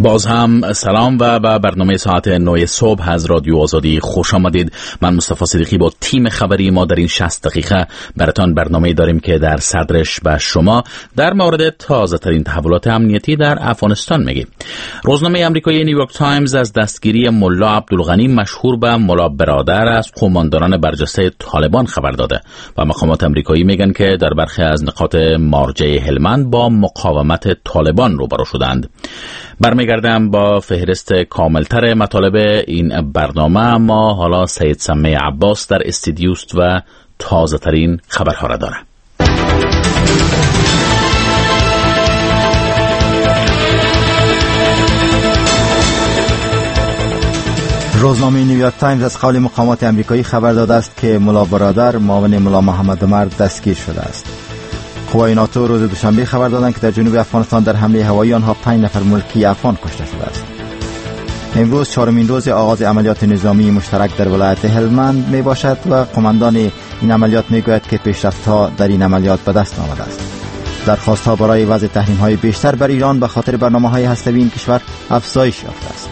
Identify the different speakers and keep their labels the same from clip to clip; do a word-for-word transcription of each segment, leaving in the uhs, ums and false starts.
Speaker 1: باز هم سلام و به برنامه ساعت نه صبح از رادیو آزادی خوش آمدید. من مصطفی صدیقی با تیم خبری ما در این شصت دقیقه براتان برنامه داریم که در صدرش به شما در مورد تازه ترین تحولات امنیتی در افغانستان میگیم. روزنامه آمریکایی نیویورک تایمز از دستگیری ملا عبدالغنی مشهور به ملا برادر از قماندانان برجسته طالبان خبر داده و مقامات آمریکایی میگن که در برخی از نقاط مارجه هلمند با مقاومت طالبان روبرو شدند. برمیگردم با فهرست کاملتر مطالب این برنامه، ما حالا سید سمه عباس در استودیوست و تازه ترین خبرها را داره.
Speaker 2: روزنامه نیویورک تایمز از قول مقامات آمریکایی خبر داده است که ملا برادر معاون ملا محمد عمر دستگیر شده است. قوای ناتو روز دوشنبه خبر دادند که در جنوب افغانستان در حمله هوایی آنها پنج نفر ملکی افغان کشته شده است. امروز چهارمین روز آغاز عملیات نظامی مشترک در ولایت هلمند می باشد و قماندان این عملیات می گوید که پیشرفت‌ها در این عملیات به دست آمده است. درخواست‌ها برای وضع تحریم‌های بیشتر بر ایران به خاطر برنامه‌های هسته‌ای این کشور افزایش یافته است.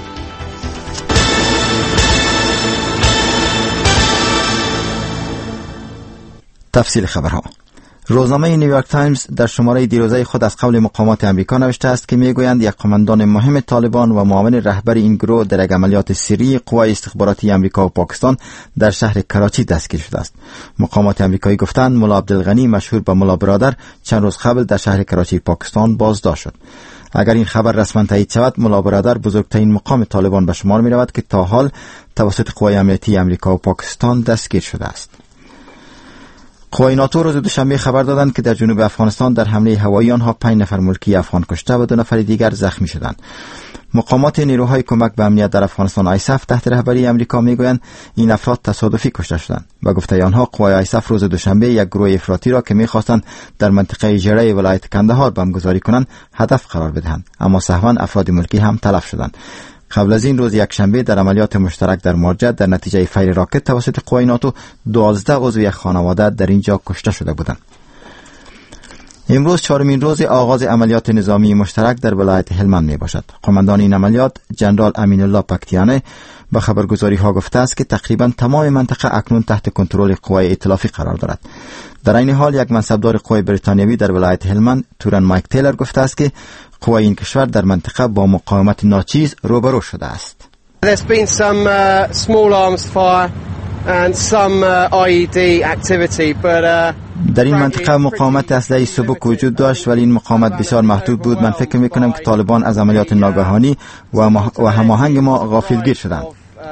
Speaker 2: تفصیل خبرها. روزنامه نیویورک تایمز در شماره دیروزه خود از قول مقامات آمریکا نوشته است که میگویند یک قماندان مهم طالبان و معاون رهبر این گروه در یک عملیات سری قوای استخباراتی آمریکا و پاکستان در شهر کراچی دستگیر شده است. مقامات آمریکایی گفتند ملا عبدالغنی مشهور به ملا برادر چند روز قبل در شهر کراچی پاکستان بازداشت شد. اگر این خبر رسما تایید شود، ملا برادر بزرگترین مقام طالبان به شمار می رود که تا حال توسط قوای امنیتی آمریکا و پاکستان دستگیر شده است. قوای ناتو روز دوشنبه خبر دادند که در جنوب افغانستان در حمله هوایی آنها پنج نفر ملکی افغان کشته و دو نفر دیگر زخمی شدند. مقامات نیروهای کمک به امنیت در افغانستان آیساف تحت رهبری آمریکا میگویند این افراد تصادفی کشته شدند. با گفته آنها قوای آیساف روز دوشنبه یک گروه افراطی را که می‌خواستند در منطقه جره ولایت کندهار بمبگذاری کنند هدف قرار بدهند، اما سهواً افراد ملکی هم تلف شدند. قبل از این روز یک شنبه در عملیات مشترک در مارجه در نتیجه فیر راکت توسط قوای ناتو دوازده عضو یک خانواده در اینجا کشته شده بودند. امروز چهارمین روز آغاز عملیات نظامی مشترک در ولایت هلمند می باشد. قماندان این عملیات جنرال امین الله پکتیانه به خبرگزاری ها گفته است که تقریبا تمام منطقه اکنون تحت کنترل قوای ائتلافی قرار دارد. در این حال یک منصبدار قوای بریتانیایی در ولایت هلمند تورن مایک تیلر گفته است که قوای این کشور در منطقه با مقاومت ناچیز روبرو شده است.
Speaker 3: There's been some uh, small arms fire and some uh, آی ای دی activity but uh
Speaker 2: در این منطقه مقاومت اسلحه‌ای سبک وجود داشت ولی این مقاومت بسیار محدود بود. من فکر می‌کنم که طالبان از عملیات ناگهانی و هماهنگ ما غافلگیر شدند.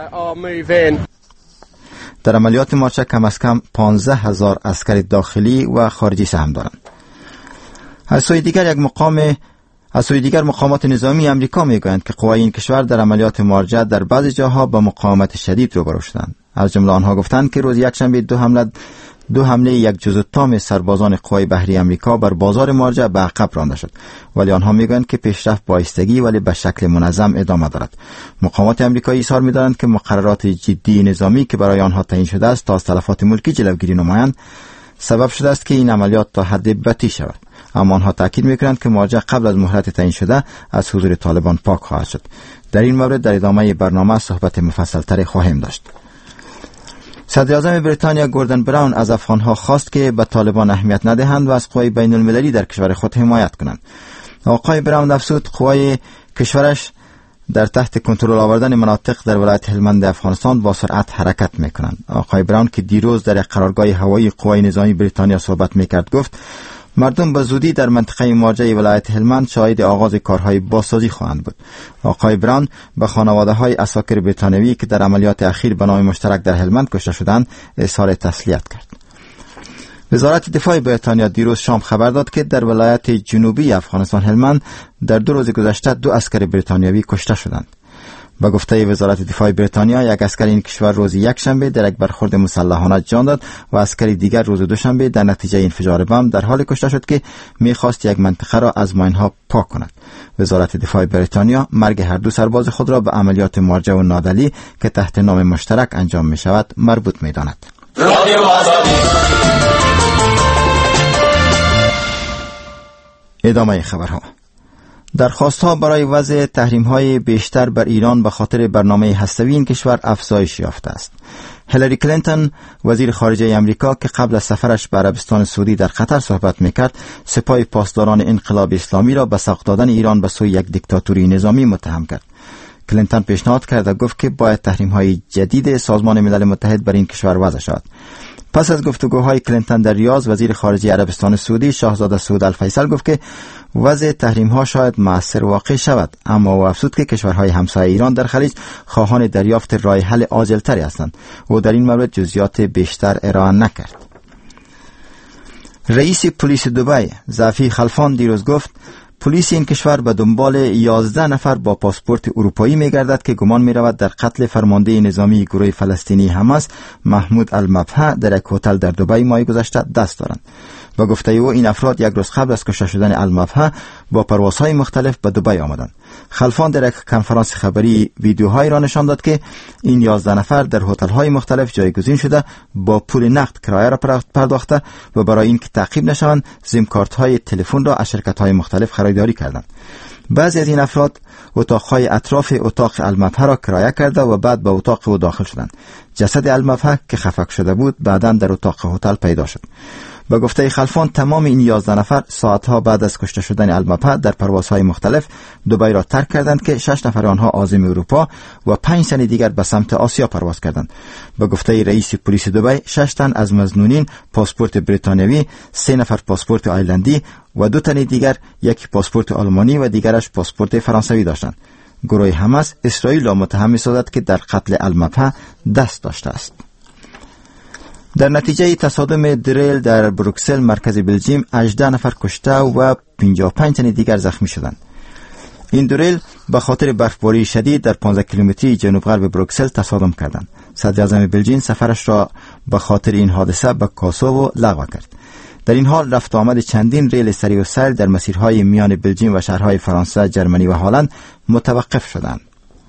Speaker 2: در عملیات مارچه کم از کم پانزده هزار عسکر داخلی و خارجی سهم دارند. از سوی دیگر یک مقام از سوی دیگر مقامات نظامی آمریکا میگویند که قوای این کشور در عملیات مارجه در بعضی جاها با مقاومت شدید روبرو شدند. از جمله آنها گفتند که روز یکشنبه دو حمله دو حمله یک جزء تام سربازان قوای بحری آمریکا بر بازار مارجه به عقب رانده شد، ولی آنها میگویند که پیشرفت با ایستگی ولی به شکل منظم ادامه دارد. مقامات آمریکایی اظهار می‌دارند که مقررات جدی نظامی که برای آنها تعیین شده است تا از تلفات ملکی جلوگیری نمایند سبب شده است که این عملیات تا حد بتی شود، اما آنها تاکید می‌کنند که مارجه قبل از مهلت تعیین شده از حضور طالبان پاک خواهد شد. در این مورد در ادامه برنامه صحبت مفصل‌تر خواهیم داشت. صدر اعظم بریتانیا گوردن براون از افغانها خواست که به طالبان اهمیت ندهند و از قوای بین المللی در کشور خود حمایت کنند. آقای براون افزود قوای کشورش در تحت کنترل آوردن مناطق در ولایت هلمند افغانستان با سرعت حرکت میکنند. آقای براون که دیروز در قرارگاه هوایی قوای نظامی بریتانیا صحبت میکرد گفت مردم به زودی در منطقه مارجه ولایت هلمند شاهد آغاز کارهای بازسازی خواهند بود. آقای براون به خانواده‌های عساکر بریتانیایی که در عملیات اخیر به نام مشترک در هلمند کشته شدند اظهار تسلیت کرد. وزارت دفاع بریتانیا دیروز شام خبر داد که در ولایت جنوبی افغانستان هلمند در دو روز گذشته دو عسکر بریتانیایی کشته شدند. با گفته وزارت دفاع بریتانیا یک عسکر این کشور روز یک شنبه در یک برخورد مسلحانه جان داد و عسکری دیگر روز دوشنبه در نتیجه انفجار بم در حال کشته شد که می‌خواست یک منطقه را از ماین‌ها پاک کند. وزارت دفاع بریتانیا مرگ هر دو سرباز خود را به عملیات مارجه و نادلی که تحت نام مشترک انجام می‌شود مربوط می‌داند. ادامه خبرها. درخواست‌ها برای وضع تحریم‌های بیشتر بر ایران به خاطر برنامه هسته‌ای این کشور افزایش یافته است. هیلاری کلینتون وزیر خارجه امریکا که قبل از سفرش به عربستان سعودی در قطر صحبت میکرد، سپاه پاسداران انقلاب اسلامی را به سوق دادن ایران به سوی یک دیکتاتوری نظامی متهم کرد. کلینتون پیشنهاد کرد و گفت که باید تحریم‌های جدید سازمان ملل متحد بر این کشور وضع شود. پس از گفتگوهای کلینتون در ریاض، وزیر خارجه عربستان سعودی شاهزاده سعود الفیصل گفت که وضع تحریم‌ها شاید مؤثر واقع شود، اما او افزود که کشورهای همسایه ایران در خلیج خواهان دریافت راه حل عاجل‌تری هستند. او در این مورد جزئیات بیشتر ارائه نکرد. رئیس پلیس دبی ظفی خلفان دیروز گفت پلیس این کشور به دنبال یازده نفر با پاسپورت اروپایی می‌گردد که گمان می‌رود در قتل فرمانده نظامی گروه فلسطینی حماس محمود المبهع در یک هتل در دبی ماه گذشته دست دارند. با گفته او این افراد یک روز قبل از کشته شدن المبهع با پروازهای مختلف به دبی آمدند. خلفان در یک کنفرانس خبری ویدیوهایی را نشان داد که این یازده نفر در هتل‌های مختلف جایگزین شده با پول نقد کرایه را پرداخته و برای اینکه تعقیب نشوند سیم کارت‌های تلفن را از شرکت‌های مختلف خریداری کردند. بعضی از این افراد اتاق‌های اطراف اتاق المبهع را کرایه کرده و بعد به اتاق او داخل شدند. جسد المبهع که خفک شده بود بعداً در اتاق هتل پیدا شد. با گفته خلفان تمام این یازده نفر ساعتها بعد از کشته شدن المبهع در پروازهای مختلف دبی را ترک کردند که شش نفر آنها عازم اروپا و پنج تن دیگر به سمت آسیا پرواز کردند. با گفته رئیس پلیس دبی شش تن از مظنونین پاسپورت بریتانیایی، سه نفر پاسپورت آیرلندی و دو تن دیگر یک پاسپورت آلمانی و دیگرش پاسپورت فرانسوی داشتند. گروه حماس اسرائیل را متهم می‌سازد که در قتل المبهع دست داشته است. در نتیجه تصادم دریل در بروکسل مرکز بلژیم هجده نفر کشته و پنجاه و پنج تن دیگر زخمی شدند. این دریل به خاطر برفباری شدید در پانزده کیلومتری جنوب غرب بروکسل تصادم کردند. صدر اعظم بلژیم سفرش را به خاطر این حادثه به کاسوو لغو کرد. در این حال رفت آمد چندین ریل سریع و سهل در مسیرهای میان بلژیم و شهرهای فرانسه، جرمنی و هلند متوقف شدند.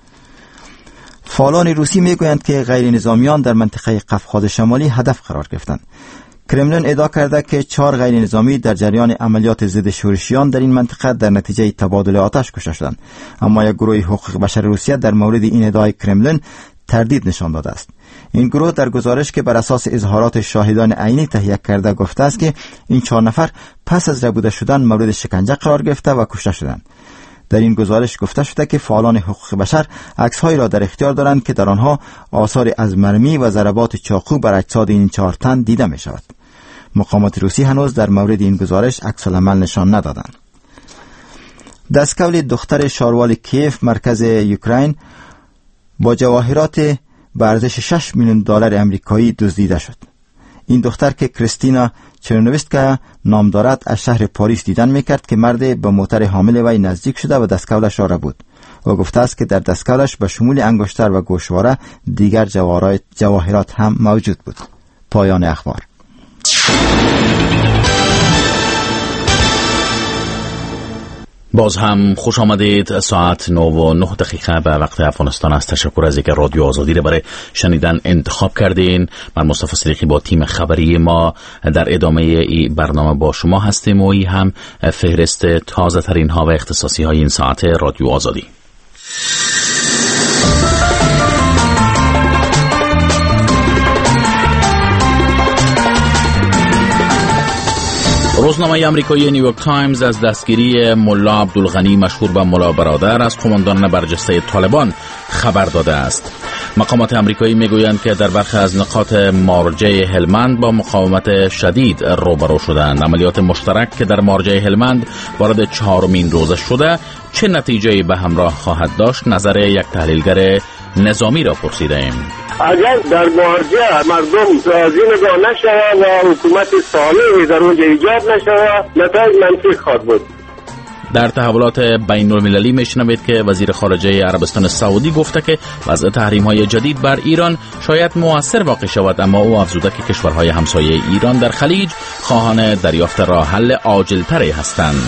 Speaker 2: فعالان روسی میگویند که غیر نظامیان در منطقه قفقاز شمالی هدف قرار گرفتند. کرملین ادعا کرده که چهار غیر نظامی در جریان عملیات ضد شورشیان در این منطقه در نتیجه تبادل آتش کشته شدند، اما یک گروه حقوق بشر روسیه در مورد این ادعای کرملین تردید نشان داده است. این گروه در گزارش که بر اساس اظهارات شاهدان عینی تهیه کرده گفته است که این چهار نفر پس از ربوده شدن مورد شکنجه قرار گرفته و کشته شدند. در این گزارش گفته شده که فعالان حقوق بشر عکس‌هایی را در اختیار دارند که در آنها آثار از مرمی و ضربات چاقو بر اجساد این چهار تن دیده می شود. مقامات روسی هنوز در مورد این گزارش عکس‌العمل نشان ندادند. دستکول دختر شاروال کیف مرکز اوکراین با جواهرات به ارزش شش میلیون دلار آمریکایی دزدیده شد. این دختر که کریستینا چرنویسکا نام دارد از شهر پاریس دیدن میکرد که مرد به موتر حامل وی نزدیک شده و دستکولش را بود و گفته است که در دستکولش به شمول انگشتر و گوشواره دیگر جواهرات هم موجود بود. پایان اخبار.
Speaker 1: باز هم خوش آمدید. ساعت نه و نه دقیقه به وقت افغانستان است. تشکر از اینکه رادیو آزادی را برای شنیدن انتخاب کردین. من مصطفی صدیقی با تیم خبری ما در ادامه این برنامه با شما هستیم و این هم فهرست تازه ترین ها و اختصاصی های این ساعت رادیو آزادی. روزنامه آمریکایی نیویورک تایمز از دستگیری ملا عبدالغنی مشهور به ملا برادر از قماندانان برجسته طالبان خبر داده است. مقامات آمریکایی میگویند که در برخی از نقاط مارجه هلمند با مقاومت شدید روبرو شدند. عملیات مشترک که در مارجه هلمند وارد چهارمین روزه شده چه نتیجه‌ای به همراه خواهد داشت؟ نظر یک تحلیلگر نظامی را پرسیدیم.
Speaker 4: اگر در مارجه مردم راضی نگاه نشود و حکومت صالحی در اونجا ایجاد نشود، نتایج منفی خواهد بود.
Speaker 1: در تحولات بین المللی میشنوید که وزیر خارجه عربستان سعودی گفته که وضع تحریم‌های جدید بر ایران شاید مؤثر واقع شود، اما او افزوده که کشورهای همسایه ایران در خلیج خواهان دریافت راه حل عاجل‌تری هستند.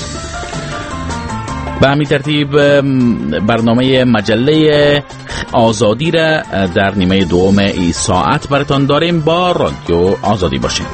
Speaker 1: به همین ترتیب برنامه مجله آزادی را در نیمه دوم ای ساعت براتان داریم. با رادیو آزادی باشید.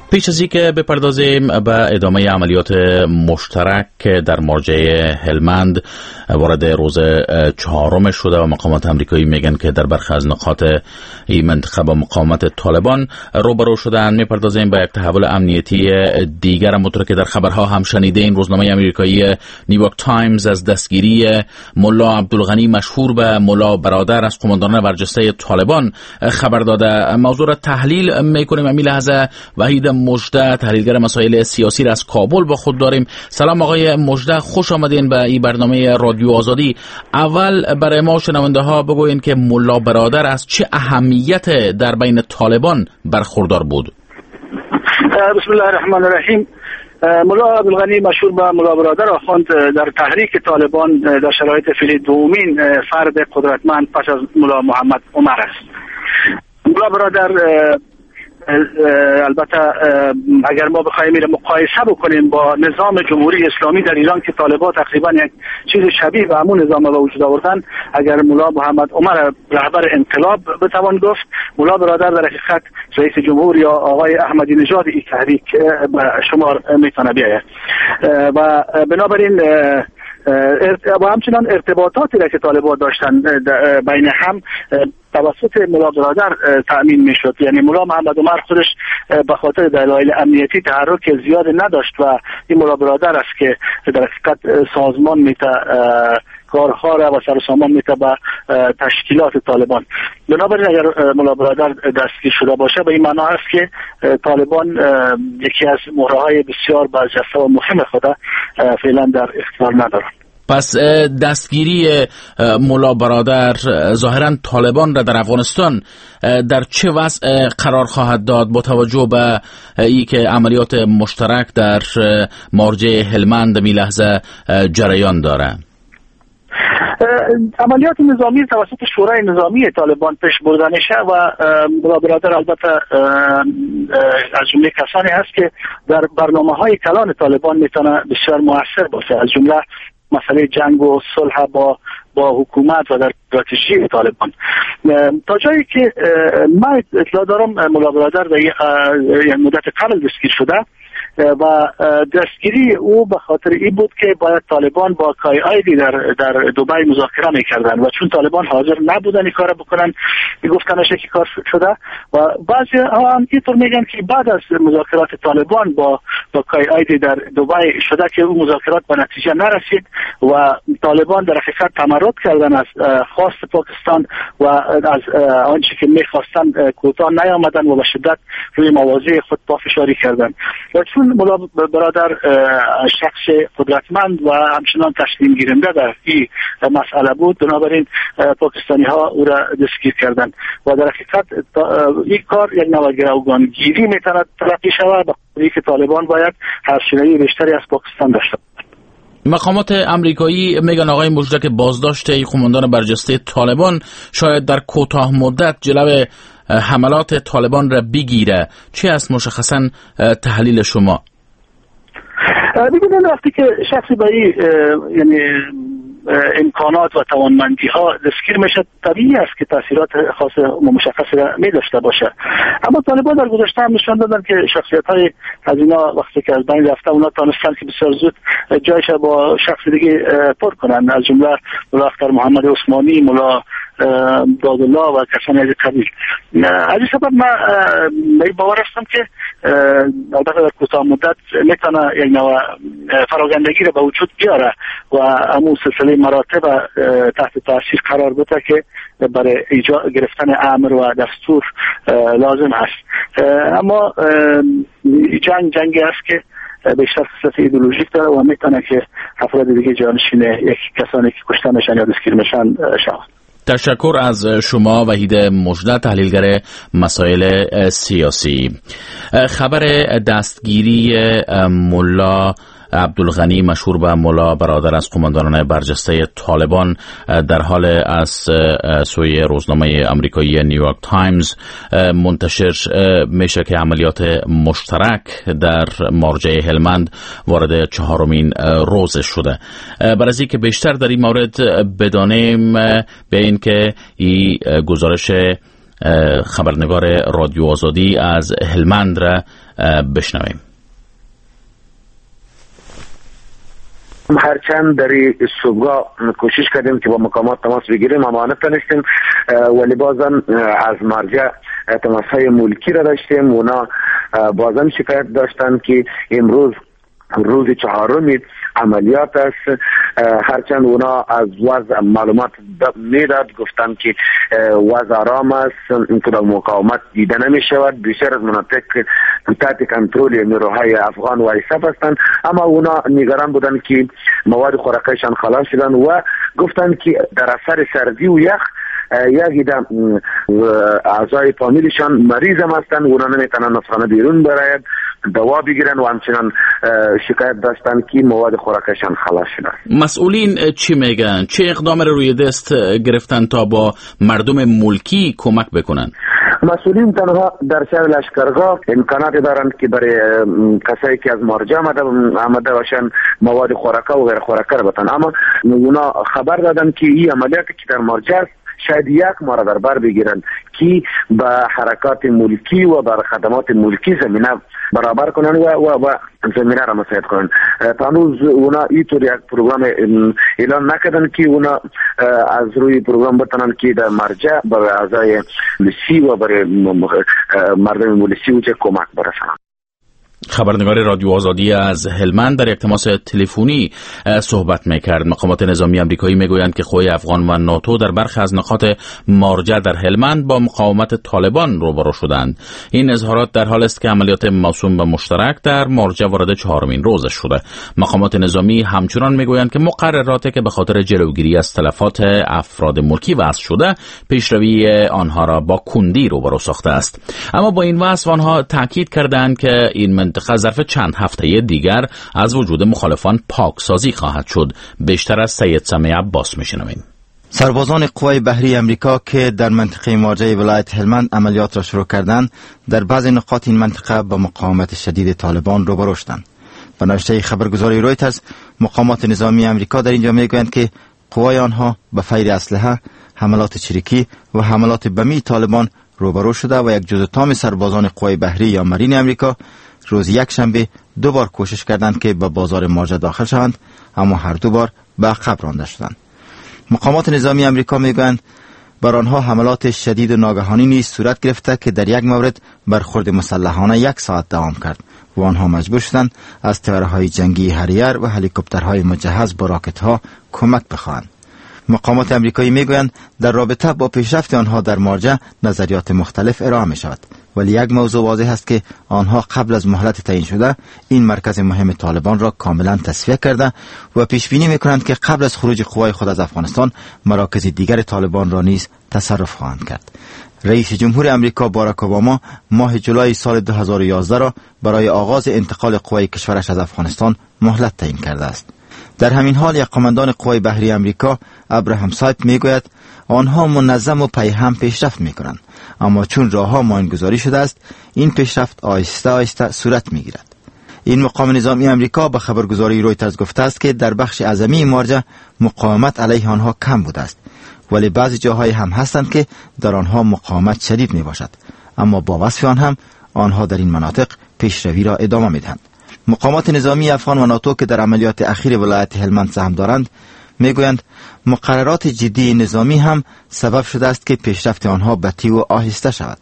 Speaker 1: پیش از اینکه بپردازیم به ادامه عملیات مشترک در مارجه هلمند وارد روز چهارم شده و مقامات امریکایی میگن که در برخی از نقاط این منطقه با مقاومت طالبان روبرو شدن. میپردازیم به یک تحول امنیتی دیگر، همونطور که در خبرها هم شنیده این روزنامه امریکایی نیویورک تایمز از دستگیری ملا عبدالغنی مشهور به ملا برادر از قماندانان برجسته طالبان خبر داده. موضوع را تحلیل میکنیم. امی لحظه وحید مجده، تحلیلگر مسائل سیاسی را از کابل با خود داریم. سلام آقای مجده، خوش آمدین به این برنامه رادیو آزادی. اول برای ما شنونده ها بگوین که ملا برادر از چه اهمیت در بین طالبان برخوردار بود؟
Speaker 5: بسم الله الرحمن الرحیم. ملا عبدالغنی مشهور به ملا برادر آخوند در تحریک طالبان در شرایط فعلی دومین فرد قدرتمند پس از ملا محمد عمر است. ملا برادر البته اگر ما بخوایم این مقایسه بکنیم با نظام جمهوری اسلامی در ایران که طالبان تقریبا یک چیز شبیه به همون نظام به وجود آوردن، اگر ملا محمد عمر رهبر انقلاب بتوان گفت، ملا برادر در حقیقت رئیس جمهور یا آقای احمدی نژاد این تحریک به شمار میتونه بیاید و بنابراین و همچنان ارتباطاتی را که طالبان داشتن بین هم توسط ملا برادر تأمین می شد. یعنی ملا محمد عمر خودش به خاطر دلایل امنیتی تحرک زیاد نداشت و این ملا برادر است که در حقیقت سازمان میته کارها را و سر و سامان میته به تشکیلات طالبان. بنابراین اگر ملا برادر دستگیر شده باشه به این معنا است که طالبان یکی از مهره‌های بسیار برجسته و مهم خود فعلا در اختیار ندارند.
Speaker 1: پس دستگیری ملا برادر ظاهراً طالبان را در افغانستان در چه وضع قرار خواهد داد با توجه به ای که عملیات مشترک در مارجه هلمند می لحظه جریان داره؟
Speaker 5: عملیات نظامی توسط شورای نظامی طالبان پیش برده میشه و ملا برادر البته از جمله کسانی هست که در برنامه‌های کلان طالبان میتونه بسیار موثر باشه، از جمله مسئله جنگ و صلح با با حکومت و در استراتژی طالبان. تا جایی که من اطلاع دارم ملا برادر در یک مدت قبل دستگیر شده و دستگیری او به خاطر این بود که باید طالبان با کای آیدی در در دبی مذاکره میکردن و چون طالبان حاضر نبودن این کار بکنن میگفتنش که کار شده و بعضی ها هم اینطور میگن که بعد از مذاکرات طالبان با با کای آیدی در دبی شده که اون مذاکرات به نتیجه نرسید و طالبان در حقیقت تمرد کردن از خواست پاکستان و از آنچه که میخواستن کوتاه نیامدن و به شدت روی مواضع خود پافشاری کردن و چون ملا برادر شخص قدرتمند و همچنان تسلیم گیرنده در این مسئله بود، بنابراین پاکستانی ها او را دستگیر کردند و در حقیقت این کار یک نوع گروگانگیری میتونه تلقی شود، بخاطر که طالبان باید هرشینه‌ای بیشتری از پاکستان داشته.
Speaker 1: مقامات امریکایی میگن آقای مجده که بازداشت قماندان برجسته طالبان شاید در کوتاه مدت جلوی حملات طالبان را بگیره. چی است مشخصا تحلیل شما؟
Speaker 5: ببینید وقتی که شخصی به این یعنی امکانات و توانمندی ها دستگیر میشه طبیعی است که تاثیرات خاص و مشخصی را می داشته باشه، اما طالبان در گذشته هم نشان دادن که شخصیت های از اینا وقتی که از بین رفته اونا تانستن که بسیار زود جایش با شخص دیگه پر کنن، از جمله ملا اختر محمد عثمانی، ملا دادالله و کسانی از قبیل. از این سبب من باور هستم که البته در کوتاه مدت میتونه یک نوع فراگندگی را به وجود بیاره و همون سلسله مراتب تحت تاثیر قرار بده که برای ایجاد گرفتن امر و دستور لازم است. اما جنگ جنگی است که بیشتر خصوصیت ایدئولوژیک داره و میتونه که افراد دیگه جانشین یک کسانی که کشته میشن یا دستگیر میشن شود.
Speaker 1: تشکر از شما وحید مجده، تحلیلگر مسائل سیاسی. خبر دستگیری ملا عبدالغنی مشهور به ملا برادر از قماندانان برجسته طالبان در حال از سوی روزنامه آمریکایی نیویورک تایمز منتشر میشه که عملیات مشترک در مارجه هلمند وارد چهارمین روز شده. برای از اینکه بیشتر در این مورد بدانیم به این که این گزارش خبرنگار رادیو آزادی از هلمند را بشنویم.
Speaker 6: هرچند در صبحگاه کوشش کردیم که با مقامات تماس بگیریم اما نتونستیم، ولی بازم از مرجع تماس‌های ملکی را داشتیم. اونا بازم شکایت داشتن که امروز روز چهارم عملیات است. هرچند اونا از وضع معلومات میداد، گفتن که وضع آرام است، این کدام مقاومت دیده نمی شود، بیشتر از مناطق تحت کنترل نیروهای افغان و ایساف هستند. اما اونا نگران بودن که مواد خوراکیشان خلاص شدن و گفتن که در اثر سردی و یخ یک ایده اعضای فامیلشان مریض هم هستن، اونا نمیتونن از خانه بیرون براید دوا بگیرن و همچنان شکایت داشتن که مواد خوراکشان خلاص شده.
Speaker 1: مسئولین چی میگن؟ چه اقدام روی دست گرفتن تا با مردم ملکی کمک بکنن؟
Speaker 6: مسئولین تنها در شهر لشکرگاه امکانات دارند که برای کسایی که از مرجع آمده باشن مواد خوراکه و غیر خوراکه را بتن، اما اونا خبر دادن که این عملیاتی که در مرجع شاید یک ما را در بر بگیرن که به حرکات ملکی و بر خدمات ملکی زمینه برابر کنن و و, و زمینه را مساعد کنن. تانوز اونا اینطور یک پروگرام اعلان نکردن که اونا از روی پروگرام بتونن که در مرجع برای اعضای ملکی و برای مردم ملکی و چه کمک برسنن.
Speaker 1: خبرنگار رادیو آزادی از هلمند در یک تماس تلفنی صحبت میکرد. مقامات نظامی آمریکایی میگویند که قوای افغان و ناتو در برخی از نقاط مارجع در هلمند با مقاومت طالبان روبرو شدند. این اظهارات در حالی است که عملیات موسوم به مشترک در مارجع وارد چهارمین روزش شده. مقامات نظامی همچنان میگویند که مقرراتی که به خاطر جلوگیری از تلفات افراد ملکی وضع شده پیشروی آنها را با کندی روبرو ساخته است. اما با این وصف آنها تاکید کردند که این منطقه ظرف چند هفته دیگر از وجود مخالفان پاکسازی خواهد شد. بیشتر از سید سمیع عباس میشنویم.
Speaker 2: سربازان قوای بحری امریکا که در منطقه مارجع ولایت هلمند عملیات را شروع کردند، در بعضی نقاط این منطقه با مقاومت شدید طالبان روبرو شدند. به نشریه خبرگزاری رویترز، مقامات نظامی امریکا در اینجا میگویند که قوای آنها به فیر اسلحه، حملات چریکی و حملات بمی طالبان روبرو شده و یک جزء تام سربازان قوای بحری یا مارین امریکا روز یک شنبه دو بار کوشش کردند که به بازار مارجع داخل شوند، اما هر دو بار به عقب رانده شدند. مقامات نظامی امریکا میگویند بر آنها حملات شدید و ناگهانی نیز صورت گرفته که در یک مورد برخورد مسلحانه یک ساعت دوام کرد و آنها مجبور شدند از طیاره‌های جنگی هریر و هلیکوپترهای مجهز با راکت‌ها کمک بخواهند. مقامات امریکایی میگویند در رابطه با پیشرفت آنها در مارجع نظریات مختلف ارائه می شود، ولی یک موضوع واضح است که آنها قبل از مهلت تعیین شده این مرکز مهم طالبان را کاملا تصفیه کرده و پیش بینی میکنند که قبل از خروج قوای خود از افغانستان مراکز دیگر طالبان را نیز تصرف خواهند کرد. رئیس جمهور امریکا باراک اوباما ماه جولای سال دو هزار و یازده را برای آغاز انتقال قوای کشورش از افغانستان مهلت تعیین کرده است. در همین حال یک قماندان قوای بحری امریکا ابراهام سایپ میگوید آنها منظم و پیهم پیشرفت میکنند، اما چون راهها ماینگذاری شده است این پیشرفت آهسته آهسته صورت میگیرد. این مقام نظامی امریکا به خبرگزاری رویترز گفته است که در بخش اعظمی مارجع مقاومت علیه آنها کم بوده است، ولی بعضی جاهای هم هستند که در آنها مقاومت شدید می باشد، اما با وصف آن هم آنها در این مناطق پیشروی را ادامه میدهند. مقامات نظامی افغان و ناتو که در عملیات اخیر ولایت هلمند سهم دارند میگویند مقررات جدی نظامی هم سبب شده است که پیشرفت آنها بطیء و آهسته شود.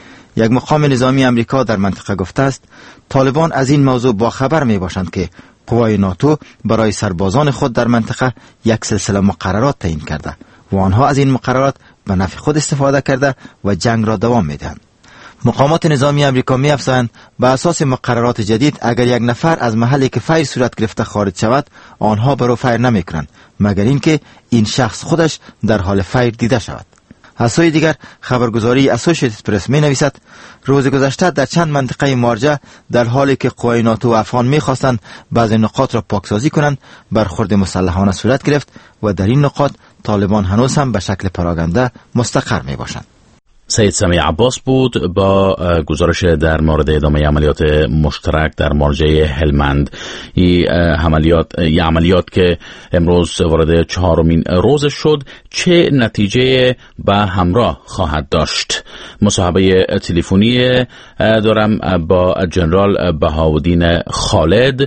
Speaker 2: یک مقام نظامی امریکا در منطقه گفته است طالبان از این موضوع با خبر می باشند که قوای ناتو برای سربازان خود در منطقه یک سلسله مقررات تعیین کرده و آنها از این مقررات به نفع خود استفاده کرده و جنگ را دوام میدهند. مقامات نظامی امریکا می افزایند به اساس مقررات جدید اگر یک نفر از محلی که فیر صورت گرفته خارج شود آنها برو فیر نمی کنند مگر اینکه این شخص خودش در حال فیر دیده شود. از سوی دیگر خبرگزاری اسوسییتد پرس می نویسد روز گذشته در چند منطقه مارجع در حالی که قوای ناتو و افغان می خواستند بعضی نقاط را پاکسازی کنند برخورد مسلحانه صورت گرفت و در این نقاط طالبان هنوز هم به شکل پراگنده مستقر می باشند.
Speaker 1: سید سمیع عباس بود با گزارش در مورد ادامه عملیات مشترک در مارجه هلمند. این عملیات یه عملیات که امروز وارد چهارمین روز شد، چه نتیجه به همراه خواهد داشت؟ مصاحبه تلفنی دارم با جنرال بهاءالدین خالد،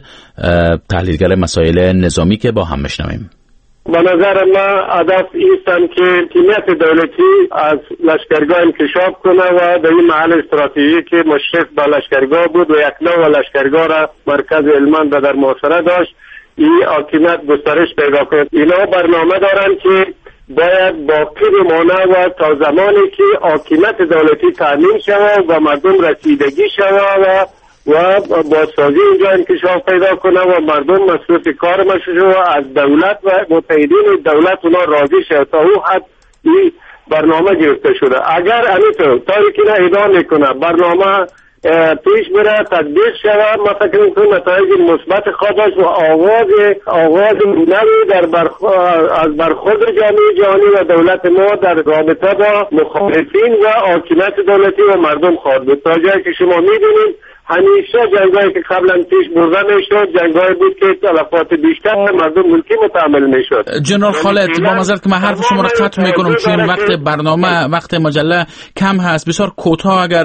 Speaker 1: تحلیلگر مسائل نظامی، که با هم میشنویم.
Speaker 4: به نظر من هدف ایستن که حکومت دولتی از لشکرگاه انکشاف کنه و در این محل استراتژی که مشرف به لشکرگاه بود و یک نوع لشکرگاه را مرکز هلمند در محاصره داشت، این حکومت گسترش پیدا کنه. اینا برنامه دارن که باید باقی بمانه و تا زمانی که حکومت دولتی تامین شود و مردم رسیدگی شود و و بازسازی اینجا انکشاف پیدا کنه و مردم مصروف کار مشو و از دولت و متحدین دولت اونا راضی شد. تا او حد این برنامه گرفته شده. اگر همینطور طوری که نه ادامه میکنه برنامه پیش بره تطبیق شود، ما فکر میکنم نتایج مثبت خواهد و آغاز آغاز نوی در برخ... از برخورد جامعه جهانی و دولت ما در رابطه با مخالفین و حاکمیت دولتی و مردم خواهد بود. تا جایی که شما میبینید همیشه جنگایی که قبلا پیش برده میشد جنگایی بود که تلفات بیشتر مردم ملکی متحمل میشد.
Speaker 1: جنرال خالد، با معذرت که من حرف شما را قطع میکنم چون وقت برنامه وقت مجله کم هست، بسیار کوتاه اگر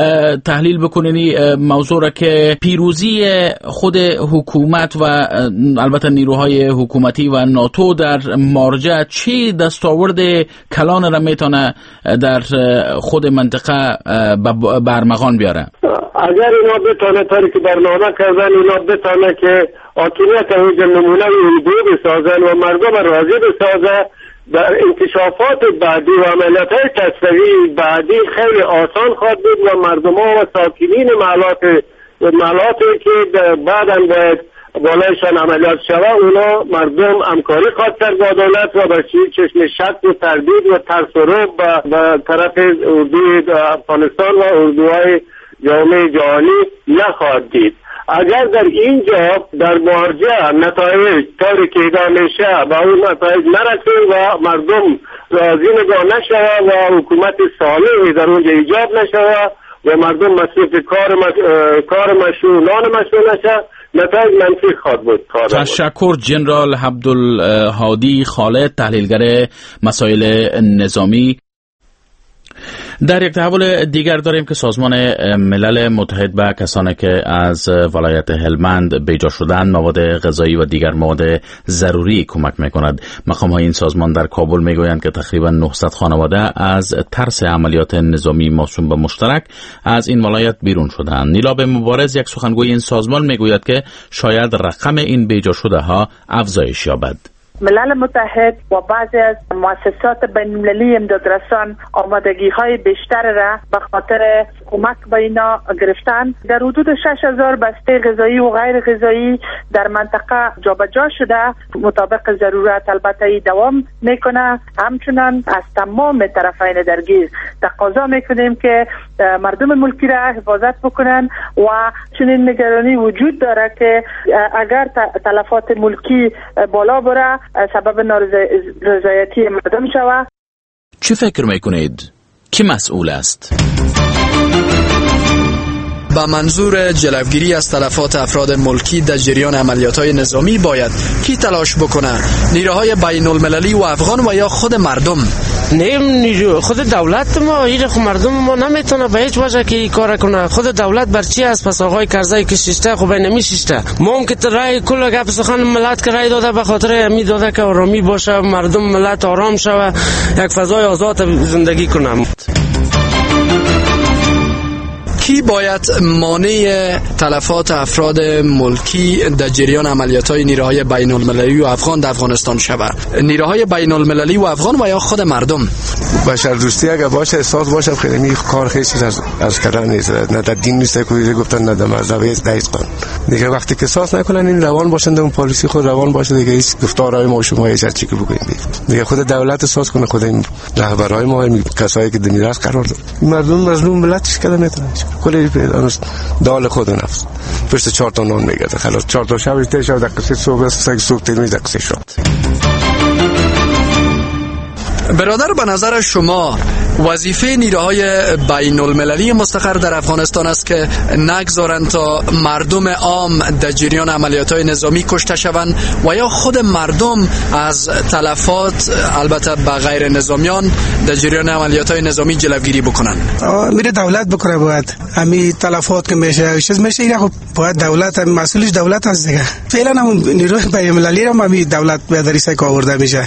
Speaker 1: تحلیل بکنید موضوع را که پیروزی خود حکومت و البته نیروهای حکومتی و ناتو در مارجه چه دستاورد کلان را میتونه در خود منطقه برمغان بیاره؟
Speaker 4: اگر اینا بتانه طوری که برنامه کردن اینا بتانه که حاکمیت اوج نمونه اردو بسازن و مردم راضی بسازه، در انکشافات بعدی و عملیات های تصویری بعدی خیلی آسان خواهد بود و مردم ها و ساکنین محلات محلاتی که بعدا باید بالایشان عملیات شود اونا مردم همکاری خواهد کرد با دولت و به چشم شک و تردید و ترس و رعب به طرف اردوی افغانستان و اردوهای جامعه جهانی نخواهد دید. اگر در اینجا در مارجه نتایج طوری که ادامه میشه با اون نتایج نرسیم و مردم راضی نگاه نشود و حکومت صالحی در اونجا ایجاد نشود و مردم مصروف کار مش... کار مشروع نان مشروع نشه، نتایج منفی خواهد بود.
Speaker 1: تشکر جنرال عبدالهادی خالد، تحلیلگر مسائل نظامی. در یک تحول دیگر داریم که سازمان ملل متحد به کسانی که از ولایت هلمند بیجا شدند مواد غذایی و دیگر مواد ضروری کمک میکند. مقام‌های این سازمان در کابل میگویند که تقریبا نهصد خانواده از ترس عملیات نظامی موسوم به مشترک از این ولایت بیرون شدند. نیلاب مبارز، یک سخنگوی این سازمان، میگوید که شاید رقم این بیجا شده ها افزایش یابد.
Speaker 7: ملل متحد و بعضی از مؤسسات بین‌المللی امدادرسان آمادگی های بیشتر را به خاطر کمک به اینا گرفتن. در حدود شش هزار بسته غذایی و غیر غذایی در منطقه جابجا شده، مطابق ضرورت البته دوام میکنه. همچنان از تمام طرفین درگیر تقاضا میکنیم که مردم ملکی را حفاظت بکنن و چنین نگرانی وجود داره که اگر تلفات ملکی بالا بره سبب نارضایتی مردم شود.
Speaker 1: چه فکر میکنید؟ کی مسئول است؟
Speaker 8: با منظور جلوگیری از تلفات افراد ملکی در جریان عملیات‌های نظامی باید کی تلاش بکنه؟ نیروهای بین المللی و افغان و یا خود مردم؟
Speaker 9: نه، خود دولت ما این خود مردم ما نمیتونه به هیچ وجه که این کار کنه. خود دولت بر چی است؟ پس آقای کرزی که شیشته خب نمیشیشته. ما هم که رای کل گپ سخن ملت که رای داده به خاطر امی داده که آرامی باشه، مردم ملت آرام شوه، یک فضای آزاد زندگی کنه.
Speaker 8: کی باید مانع تلفات افراد ملکی در جریان عملیات‌های نیروهای بین المللی و افغان در افغانستان شود؟ نیروهای بین المللی و افغان و یا خود مردم؟
Speaker 10: بشر دوستی اگه باشه، احساس باشه، خیلی می کار خیلی چیز از از کردن نیست، نه در دین نیست که گفتن، نه در مذهب دایز کن دیگه. وقتی که احساس نکنن این روان باشند، اون پالیسی خود روان باشه دیگه، هیچ گفتارهای ما شما هیچ چیزی که بگیم دیگه. خود دولت احساس کنه، خود این رهبرهای ما، این کسایی که دمیراس قرار داد، مردم مظلوم ملتش کده نمیتونه کلی دال خود نفس پشت چهار تا نون میگرده، خلاص چهار تا شب ته شب دقیقه صبح سگ صبح تلمی دقیقه شد.
Speaker 8: برادر، به نظر شما وظیفه نیروهای بین المللی مستقر در افغانستان است که نگذارند تا مردم عام در جریان عملیات‌های نظامی کشته شوند و یا خود مردم از تلفات البته به غیر نظامیان در جریان عملیات‌های نظامی جلوگیری بکنند؟
Speaker 11: میره دولت بکنه، باید امی تلفات که میشه چیز میشه اینا، خب باید دولت، مسئولش دولت است دیگه. فعلا هم نیروی بین المللی رو هم دولت به دریسه که آورده میشه.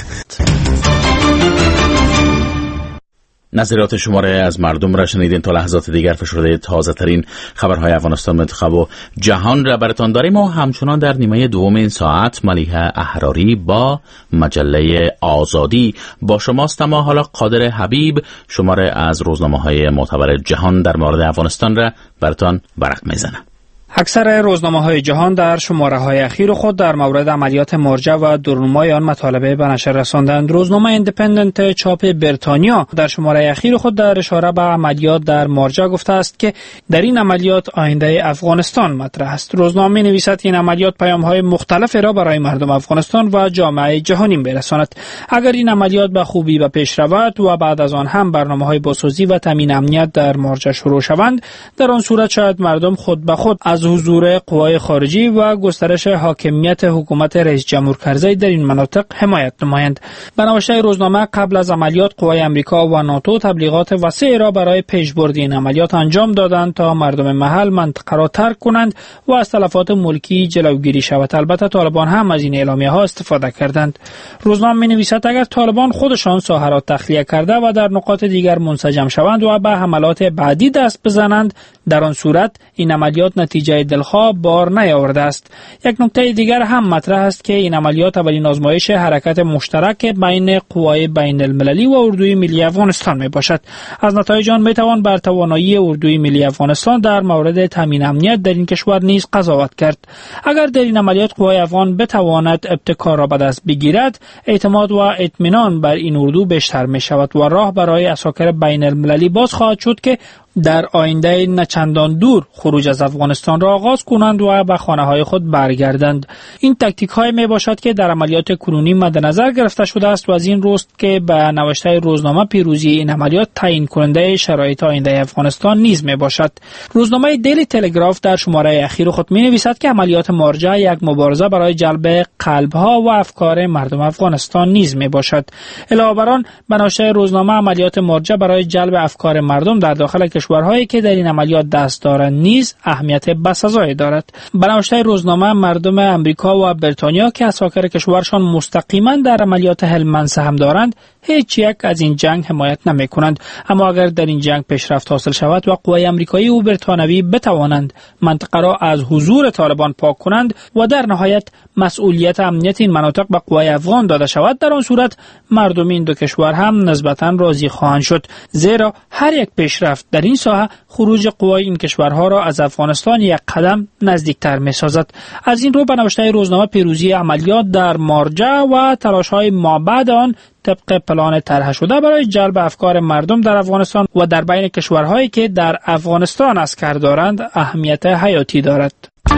Speaker 1: نظرات شماره از مردم را شنیدین. تا لحظات دیگر فشرده تازه ترین خبرهای افغانستان، منطقه و جهان را براتان داریم و همچنان در نیمه دوم این ساعت ملیحه احراری با مجله آزادی با شماست. اما حالا قادر حبیب شماره از روزنامه‌های معتبر جهان در مورد افغانستان را براتان برق میزنه.
Speaker 12: اکثر روزنامه‌های جهان در شماره‌های اخیر خود در مورد عملیات مرجع و درنمای آن مطالبه به نشر رساندند. روزنامه ایندیپندنت چاپ بریتانیا در شماره اخیر خود در اشاره به عملیات در مرجع گفته است که در این عملیات آینده افغانستان مطرح است. روزنامه نویسد این عملیات پیام‌های مختلفی را برای مردم افغانستان و جامعه جهانی برساند. اگر این عملیات به خوبی به پیش رود و بعد از آن هم برنامه‌های بازسازی و تامین امنیت در مرجع شروع شوند، در آن صورت شاید مردم خود به خود از حضور قوای خارجی و گسترش حاکمیت حکومت رئیس جمهور کرزی در این مناطق حمایت نمایند. به نوشته روزنامه، قبل از عملیات قوای امریکا و ناتو تبلیغات وسیعی را برای پیشبرد این عملیات انجام دادند تا مردم محل منطقه را ترک کنند و از تلفات ملکی جلوگیری شود. البته طالبان هم از این اعلامیه ها استفاده کردند. روزنامه می‌نویسد اگر طالبان خودشان ساحه را تخلیه کرده و در نقاط دیگر منسجم شوند و به حملات بعدی دست بزنند، در آن صورت این عملیات نتیجه دلخواه بار نیاورده است. یک نکته دیگر هم مطرح است که این عملیات اولین آزمایش حرکت مشترک بین قوای بین المللی و اردوی ملی افغانستان می باشد. از نتایج آن می توان بر توانایی اردوی ملی افغانستان در مورد تامین امنیت در این کشور نیز قضاوت کرد. اگر در این عملیات قوای افغان بتواند ابتکار را به دست بگیرد، اعتماد و اطمینان بر این اردو بیشتر می شود و راه برای عساکر بین المللی باز خواهد شد که در آینده نچندان دور خروج از افغانستان را آغاز کنند و به خانه‌های خود برگردند. این تاکتیک های می باشد که در عملیات کنونی مد نظر گرفته شده است و از این روست که به نوشته روزنامه پیروزی این عملیات تعیین کننده شرایط آینده افغانستان نیز می باشد. روزنامه دیلی تلگراف در شماره اخیر خود می نویسد که عملیات مرجع یک مبارزه برای جلب قلب‌ها و افکار مردم افغانستان نیز می باشد. علاوه بر آن، به نوشته روزنامه عملیات مرجع برای جلب افکار مردم در داخل کشورهایی که در این عملیات دست دارند نیز اهمیت بسزایی دارد. به نوشته روزنامه، مردم امریکا و بریتانیا که عساکر کشورشان مستقیما در عملیات هلمند سهم دارند، هیچ یک از این جنگ حمایت نمی کنند. اما اگر در این جنگ پیشرفت حاصل شود و قوای امریکایی و بریتانوی بتوانند منطقه را از حضور طالبان پاک کنند و در نهایت مسئولیت امنیت این مناطق به قوای افغان داده شود، در آن صورت مردم این دو کشور هم نسبتاً راضی خواهند شد، زیرا هر یک پیشرفت در این ساحه خروج قوای این کشورها را از افغانستان یک قدم نزدیکتر می سازد. از این رو به نوشته روزنامه پیروزی عملیات در مرجع و تلاش‌های مابعد آن طبق پلان طرح شده برای جلب افکار مردم در افغانستان و در بین کشورهایی که در افغانستان عسکر دارند اهمیت حیاتی دارد.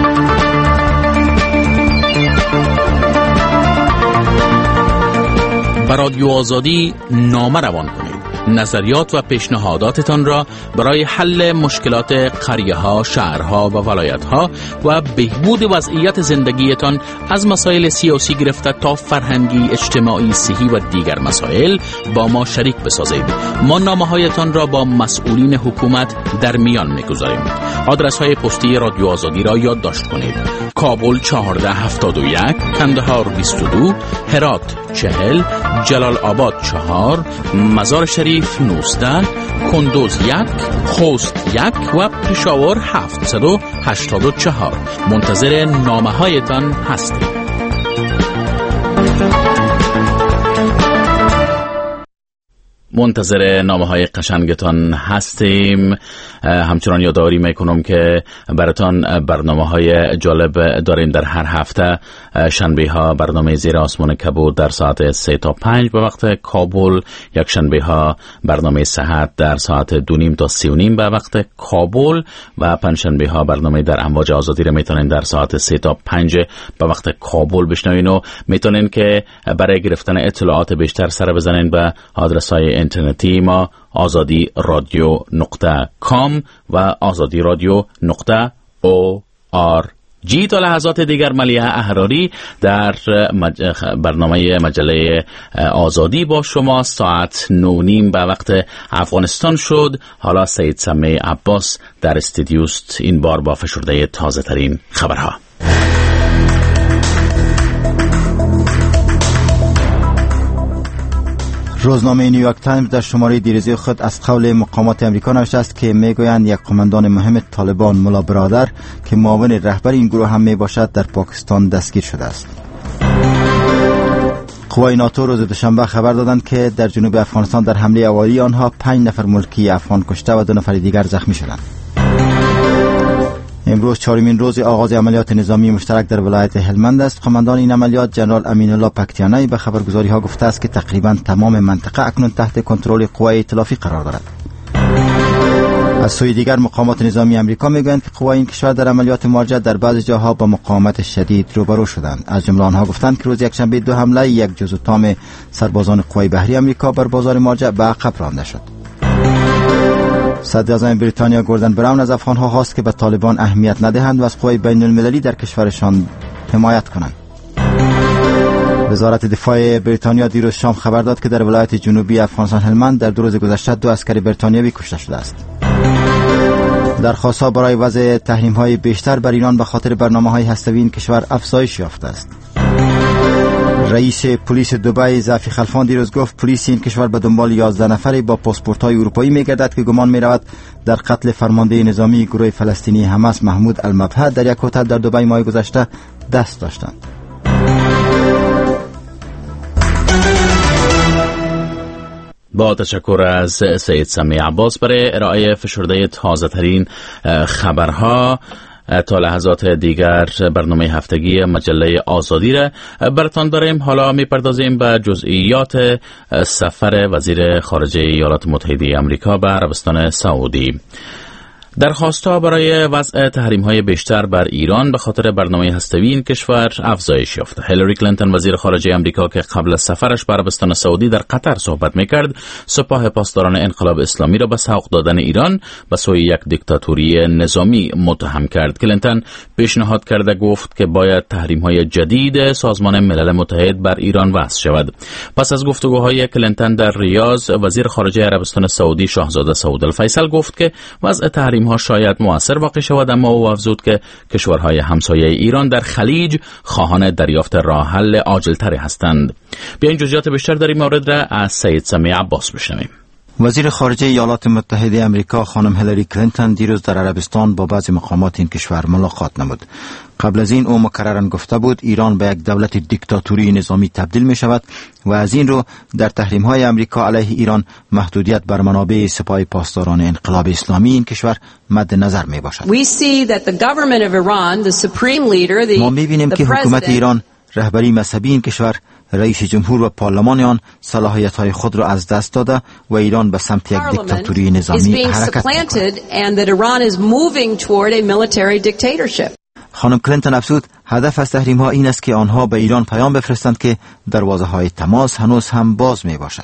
Speaker 1: به رادیو آزادی نامه روان کنید. نظریات و پیشنهاداتتان را برای حل مشکلات قریه‌ها، شهرها و ولایت‌ها و بهبود وضعیت زندگیتان از مسائل سیاسی گرفته تا فرهنگی، اجتماعی، صحی و دیگر مسائل با ما شریک بسازید. ما نامه‌هایتان را با مسئولین حکومت در میان می‌گذاریم. آدرس‌های پستی رادیو آزادی را یادداشت کنید: کابل چهارده هفتاد و یک، کندهار بیست و دو، هرات چهل، جلال آباد چهار، مزار شریف نوزده، کندوز یک، خوست یک و پشاور هفتصد و هشتاد و چهار. منتظر نامه هایتان هستیم. منتظر نامه های قشنگتان هستیم. همچنان یادآوری میکنم که براتان برنامه های جالب داریم در هر هفته شنبه ها برنامه زیر آسمان کبود در ساعت سه تا پنج به وقت کابل، یک شنبه ها برنامه صحت در ساعت دو نیم تا سی و نیم به وقت کابل و پنجشنبه ها برنامه در امواج آزادی را میتونین در ساعت سه تا پنج به وقت کابل بشنوین و میتونین که برای گرفتن اطلاعات بیشتر سر بزنین به آدرس های اینترنتی ما آزادی رادیو نقطه کام و آزادی رادیو نقطه او آر جی. تا لحظات دیگر ملیحه احراری در مج... برنامه مجله آزادی با شما. ساعت نو نیم به وقت افغانستان شد. حالا سید سمیع عباس در استودیوست، این بار با فشرده تازه ترین خبرها.
Speaker 2: روزنامه نیویورک تایمز در شماره دیروزی خود از قول مقامات امریکا نوشته است که میگویند یک قماندان مهم طالبان ملا برادر که معاون رهبر این گروه هم می باشد در پاکستان دستگیر شده است. قوای ناتو روز دوشنبه خبر دادند که در جنوب افغانستان در حمله اولی آنها پنج نفر ملکی افغان کشته و دو نفر دیگر زخمی شدند. امروز چهارمین روز آغاز عملیات نظامی مشترک در ولایت هلمند است. قماندان این عملیات جنرال امین الله پکتیانی به خبرگزاری ها گفته است که تقریبا تمام منطقه اکنون تحت کنترل قوای ائتلافی قرار دارد. از سوی دیگر مقامات نظامی امریکا میگویند که قوای این کشور در عملیات مارجه در بعضی جاها با مقاومت شدید روبرو شدند. از جمله آنها گفتند که روز یکشنبه دو حمله یک جزء تام سربازان قوای بحری امریکا بر بازار مارجه به عقب رانده شد. صدر اعظم بریتانیا گوردن براون از افغانها خواست که به طالبان اهمیت ندهند و از قوای بین المللی در کشورشان حمایت کنند. وزارت دفاع بریتانیا دیروز شام خبر داد که در ولایت جنوبی افغانستان هلمند در دو روز گذشته دو عسکر بریتانیایی کشته شده است. درخواست‌ها برای وضع تحریم‌های بیشتر بر ایران به خاطر برنامه‌های هسته‌ای این کشور افزایش یافته است. رئیس پلیس دبی ظفی خلفان دیروز گفت پلیس این کشور به دنبال یازده نفری با پاسپورت‌های اروپایی می‌گردد که گمان می‌رود در قتل فرمانده نظامی گروه فلسطینی حماس محمود المبهد در یک هتل در دبی ماه گذشته دست داشتند.
Speaker 1: با تشکر از سید سمیع عباس برای ارائه فشرده تازه ترین خبرها. تا لحظات دیگر برنامه هفتگی مجله آزادی را براتان داریم. حالا میپردازیم به جزئیات سفر وزیر خارجه ایالات متحده آمریکا به عربستان سعودی. درخواست‌ها برای وضع تحریم‌های بیشتر بر ایران به خاطر برنامه هسته‌ای این کشور افزایش یافته. هیلاری کلینتون وزیر خارجه آمریکا که قبل از سفرش به عربستان سعودی در قطر صحبت می‌کرد، سپاه پاسداران انقلاب اسلامی را به سوق دادن ایران به سوی یک دیکتاتوری نظامی متهم کرد. کلینتون پیشنهاد کرده گفت که باید تحریم‌های جدید سازمان ملل متحد بر ایران وضع شود. پس از گفتگوهای کلینتون در ریاض، وزیر خارجه عربستان سعودی شاهزاده سعود الفیصل گفت که وضع تحریم ها شاید مؤثر واقع شود، اما او افزود که کشورهای همسایه ایران در خلیج خواهان دریافت راه حل عاجل‌تری هستند. بیاین جزئیات بیشتر در این مورد را از سید سمیع عباس بشنویم.
Speaker 2: وزیر خارجه ایالات متحده آمریکا خانم هیلاری کلینتون دیروز در عربستان با بعضی مقامات این کشور ملاقات نمود. قبل از این او مکرراً گفته بود ایران به یک دولت دیکتاتوری نظامی تبدیل می شود و از این رو در تحریم های آمریکا علیه ایران محدودیت بر منابع سپاه پاسداران انقلاب اسلامی این کشور مد نظر می باشد. ما می بینیم که حکومت ایران، رهبری مذهبی این کشور، رئیس جمهور و پارلمان آن صلاحیت‌های خود را از دست داده و ایران به سمت یک دیکتاتوری نظامی حرکت می‌کند. خانم کلینتون افزود هدف از تحریم‌ها این است که آنها به ایران پیام بفرستند که دروازه‌های تماس هنوز هم باز می‌باشد.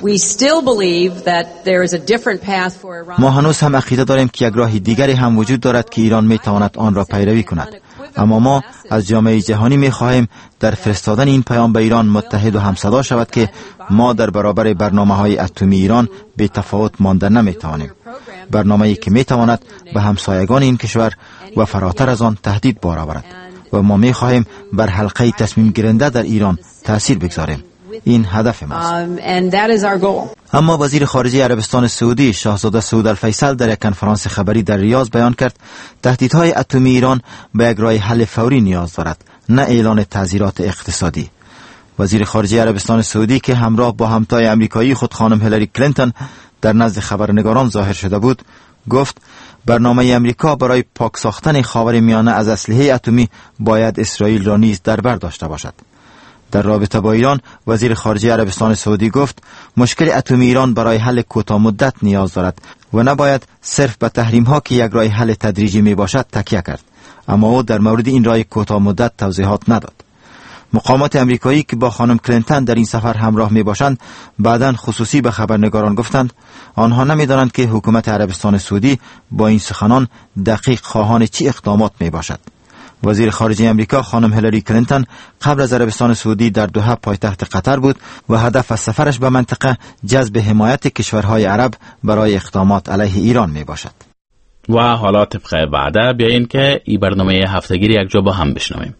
Speaker 2: ما هنوز هم عقیده داریم که یک راه دیگری هم وجود دارد که ایران می‌تواند آن را پیروی کند. اما ما از جامعه جهانی می‌خواهیم در فرستادن این پیام به ایران متحد و همصدا شود که ما در برابر برنامه‌های اتمی ایران بی تفاوت مانده نمی‌توانیم. برنامه‌ای که می‌تواند به همسایگان این کشور و فراتر از آن تهدید بار آورد و ما می‌خواهیم بر حلقه تصمیم گیرنده در ایران تأثیر بگذاریم. این هدف ماست. اما وزیر خارجه عربستان سعودی شاهزاده سعود الفیصل در یک کنفرانس خبری در ریاض بیان کرد تهدیدهای اتمی ایران به یک راه حل فوری نیاز دارد، نه اعلان تعزیرات اقتصادی. وزیر خارجه عربستان سعودی که همراه با همتای آمریکایی خود خانم هیلاری کلینتون در نزد خبرنگاران ظاهر شده بود، گفت برنامه امریکا برای پاک ساختن خاورمیانه از اسلحه اتمی باید اسرائیل را نیز در بر داشته باشد. در رابطه با ایران، وزیر خارجه عربستان سعودی گفت مشکل اتمی ایران برای حل کوتاه مدت نیاز دارد و نباید صرف به تحریم ها که یک راه حل تدریجی می باشد تکیه کرد. اما او در مورد این راه کوتاه مدت توضیحات نداد. مقامات امریکایی که با خانم کلینتون در این سفر همراه می باشند بعداً خصوصی به خبرنگاران گفتند آنها نمی دانند که حکومت عربستان سعودی با این سخنان دقیق خواهان چی اقدامات می باشد. وزیر خارجه امریکا خانم هیلاری کلینتون قبل از عربستان سعودی در دوحه پایتخت قطر بود و هدف از سفرش به منطقه جذب حمایت کشورهای عرب برای اقدامات علیه ایران می باشد.
Speaker 1: و حالا طبق وعده بیایین که این برنامه هفتگی یک جا با هم بشنویم.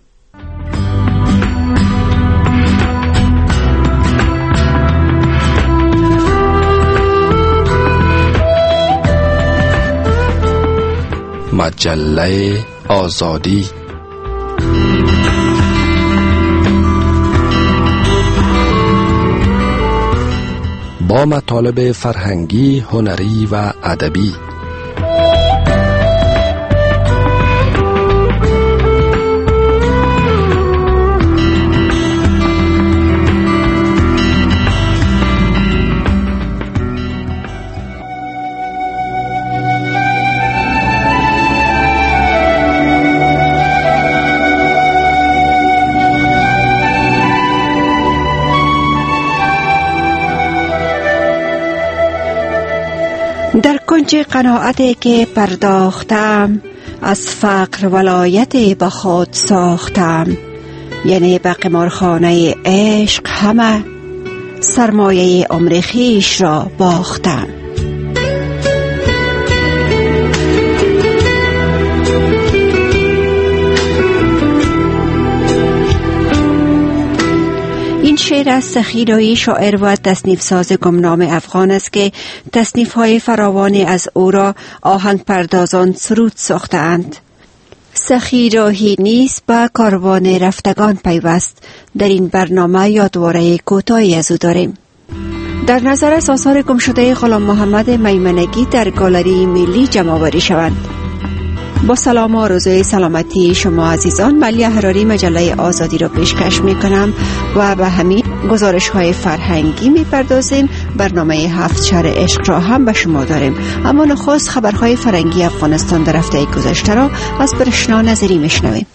Speaker 8: مجله آزادی. با مطالب فرهنگی، هنری و ادبی.
Speaker 13: در کنج قناعتی که پرداختم، از فقر ولایت به خود ساختم، یعنی به قمارخانه عشق همه سرمایه عمر خویش را باختم. این شعر از سخیرایی شاعر و تصنیف ساز گمنام افغان است که تصنیف های فراوانی از او را آهنگ پردازان سرود ساختند. سخیراهی نیست به کاروان رفتگان پیوست. در این برنامه یادواره کوتاهی از او داریم. در نظر از آثار گم شده غلام محمد میمنگی در گالری ملی جمع‌آوری شوند. با سلام و آرزوی سلامتی شما عزیزان، ملی احراری مجله آزادی را پیشکش می کنم و به همین گزارش های فرهنگی می پردازیم. برنامه هفت شهر عشق را هم به شما داریم، اما نخست خبرهای فرهنگی افغانستان در هفته گذشته را از برشنا نظری می شنویم.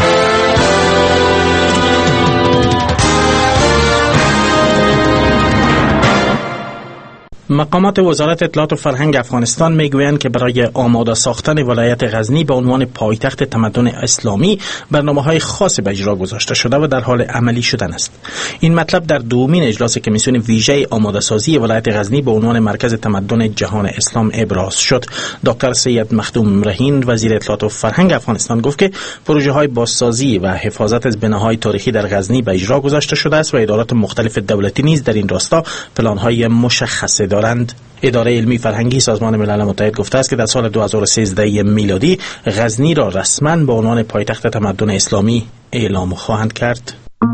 Speaker 14: مقامات وزارت اطلاعات و فرهنگ افغانستان میگویند که برای آماده ساختن ولایت غزنی به عنوان پایتخت تمدن اسلامی برنامه‌های خاصی به اجرا گذاشته شده و در حال عملی شدن است. این مطلب در دومین اجلاس کمیسیون ویژه آماده سازی ولایت غزنی به عنوان مرکز تمدن جهان اسلام ابراز شد. دکتر سید مخدوم رهین وزیر اطلاعات و فرهنگ افغانستان گفت که پروژه‌های بازسازی و حفاظت از بناهای تاریخی در غزنی به اجرا گذاشته شده است و ادارات مختلف دولتی نیز در این راستا پلان‌های مشخص دارند. اداره علمی فرهنگی سازمان ملل متحد گفته است که در سال دو هزار و سیزده میلادی غزنی را رسما به عنوان پایتخت تمدن اسلامی اعلام خواهند کرد.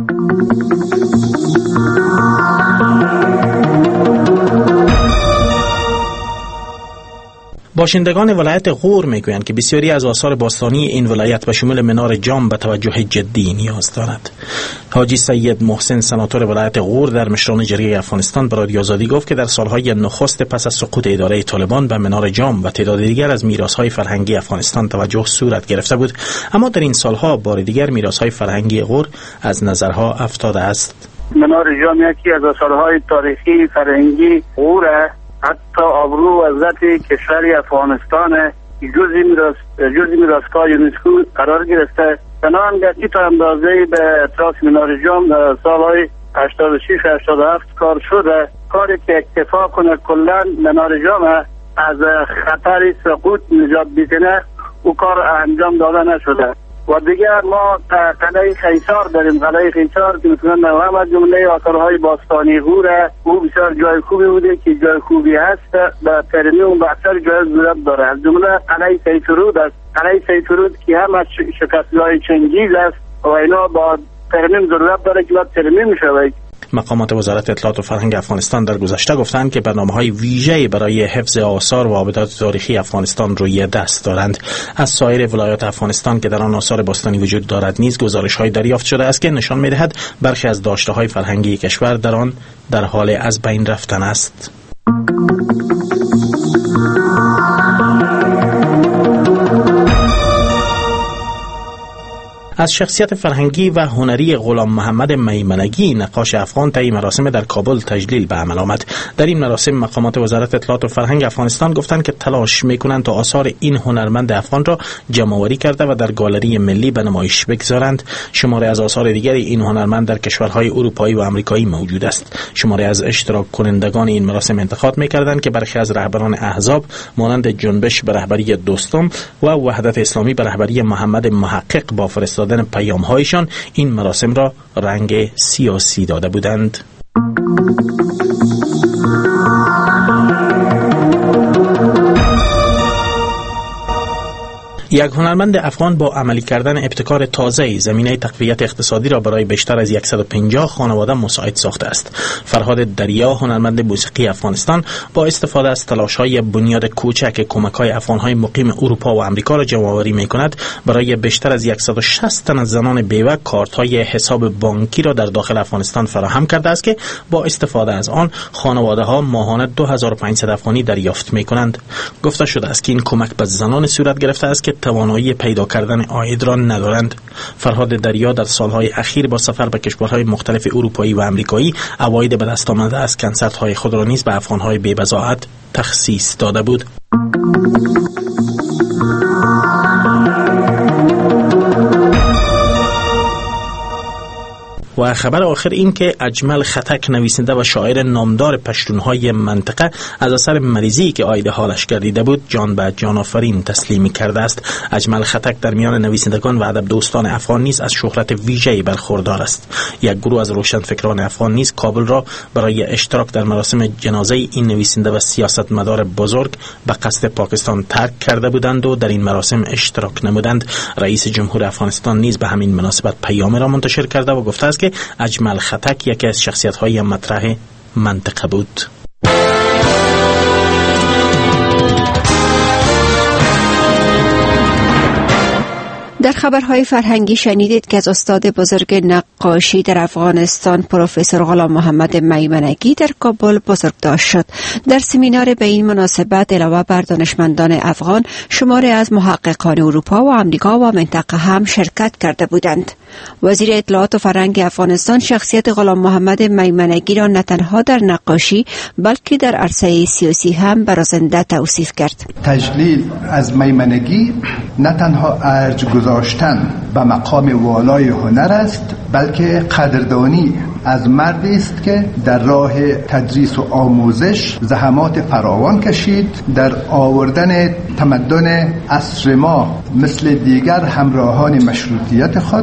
Speaker 14: باشندگان ولایت غور میگویند که بسیاری از آثار باستانی این ولایت به شمول منار جام به توجه جدی نیاز دارد. حاجی سید محسن سناتور ولایت غور در مشران جرگه افغانستان به رادیو آزادی گفت که در سالهای نخست پس از سقوط اداره طالبان به منار جام و تعداد دیگر از میراث‌های فرهنگی افغانستان توجه صورت گرفته بود، اما در این سالها بار دیگر میراث‌های فرهنگی غور از نظرها افتاده است.
Speaker 5: منار جام یکی از آثارهای تاریخی فرهنگی غور، حتی آبرو و عزت کشور افغانستان جزئی میراث جزئی میراثگاه یونسکو قرار گرفته. چنان گرچه تا اندازه به اطراف منار جام در سالهای هشتاد و شش هشتاد و هفت کار شده، کاری که اکتفا کنه کلا منار جام از خطر سقوط نجات بدهه او کار انجام داده نشده. و دیگر ما قلعه خیسار داریم. قلعه خیسار که مثلا نوام از جمله آثارهای باستانی غوره، او بسیار جای خوبی بوده که جای خوبی هست به ترمیم و اکثر جای ضرورت داره. از جمله قلعه سیدفرود است. قلعه سیدفرود که هم از شکستگاه چنگیز است و اینا با ترمیم ضرورت داره که باید ترمیم شود.
Speaker 14: مقامات وزارت اطلاعات و فرهنگ افغانستان در گذشته گفتند که برنامه‌های ویژه‌ای برای حفظ آثار و آبدات تاریخی افغانستان روی دست دارند. از سایر ولایات افغانستان که در آن آثار باستانی وجود دارد نیز گزارش‌های دریافت شده است که نشان می‌دهد برخی از داشته‌های فرهنگی کشور در آن در حال از بین رفتن است. از شخصیت فرهنگی و هنری غلام محمد میمنگی نقاش افغان طی مراسم در کابل تجلیل به عمل آمد. در این مراسم مقامات وزارت اطلاعات و فرهنگ افغانستان گفتند که تلاش می‌کنند تا آثار این هنرمند افغان را جمع‌آوری کرده و در گالری ملی به نمایش بگذارند. شماری از آثار دیگری این هنرمند در کشورهای اروپایی و آمریکایی موجود است. شماری از اشتراک کنندگان این مراسم انتخاب می‌کردند که برخی از رهبران احزاب مانند جنبش به رهبری دوستم و وحدت اسلامی به رهبری محمد محقق با فرستادن پیام‌هایشان این مراسم را رنگ سیاسی داده بودند. یک هنرمند افغان با عملی کردن ابتکار تازه زمینه تقویت اقتصادی را برای بیشتر از صد و پنجاه خانواده مساعد ساخته است. فرهاد دریا، هنرمند موسیقی افغانستان، با استفاده از تلاش‌های بنیاد کوچک کمک‌های افغان‌های مقیم اروپا و آمریکا را جمع‌آوری می‌کند، برای بیشتر از صد و شصت تن از زنان بیوه کارت‌های حساب بانکی را در داخل افغانستان فراهم کرده است که با استفاده از آن خانواده‌ها ماهانه دو هزار و پانصد افغانی دریافت می‌کنند. گفته شده است که این کمک به زنان صورت گرفته است که توانایی پیدا کردن عاید را ندارند. فرهاد دریا در سالهای اخیر با سفر به کشورهای مختلف اروپایی و آمریکایی عواید به دست آمده از کنسرت‌های خود را نیز به افغان‌های بی‌بضاعت تخصیص داده بود. و خبر آخر این که اجمل خطک، نویسنده و شاعر نامدار پشتونهای منطقه، از اثر مریضی که آیده حالش گردیده بود جان به جان آفرین تسلیم کرده است. اجمل خطک در میان نویسندگان و ادب دوستان افغان نیز از شهرت ویژه‌ای برخوردار است. یک گروه از روشنفکران افغان نیز کابل را برای اشتراک در مراسم جنازه این نویسنده و سیاستمدار بزرگ به قصد پاکستان ترک کرده بودند و در این مراسم اشتراک نمودند. رئیس جمهور افغانستان نیز به همین مناسبت پیام را منتشر کرده و گفته است که اجمل خطک یکی از شخصیت‌های مطرح منطقه بود.
Speaker 13: در خبرهای فرهنگی شنیدید که از استاد بزرگ نقاشی در افغانستان پروفسور غلام محمد میمنگی در کابل بزرگداشت شد. در سمینار به این مناسبت علاوه بر دانشمندان افغان، شماری از محققان اروپا و آمریکا و منطقه هم شرکت کرده بودند. وزیر اطلاعات و فرهنگ افغانستان شخصیت غلام محمد میمنگی را نه تنها در نقاشی بلکه در عرصه سیاسی هم برازنده توصیف کرد.
Speaker 15: تجلیل از میمنگی نه تنها ارج گذاشتن به مقام والای هنر است، بلکه قدردانی از مردی است که در راه تدریس و آموزش زحمات فراوان کشید، در آوردن تمدن عصر ما مثل دیگر همراهان مشروطیت خود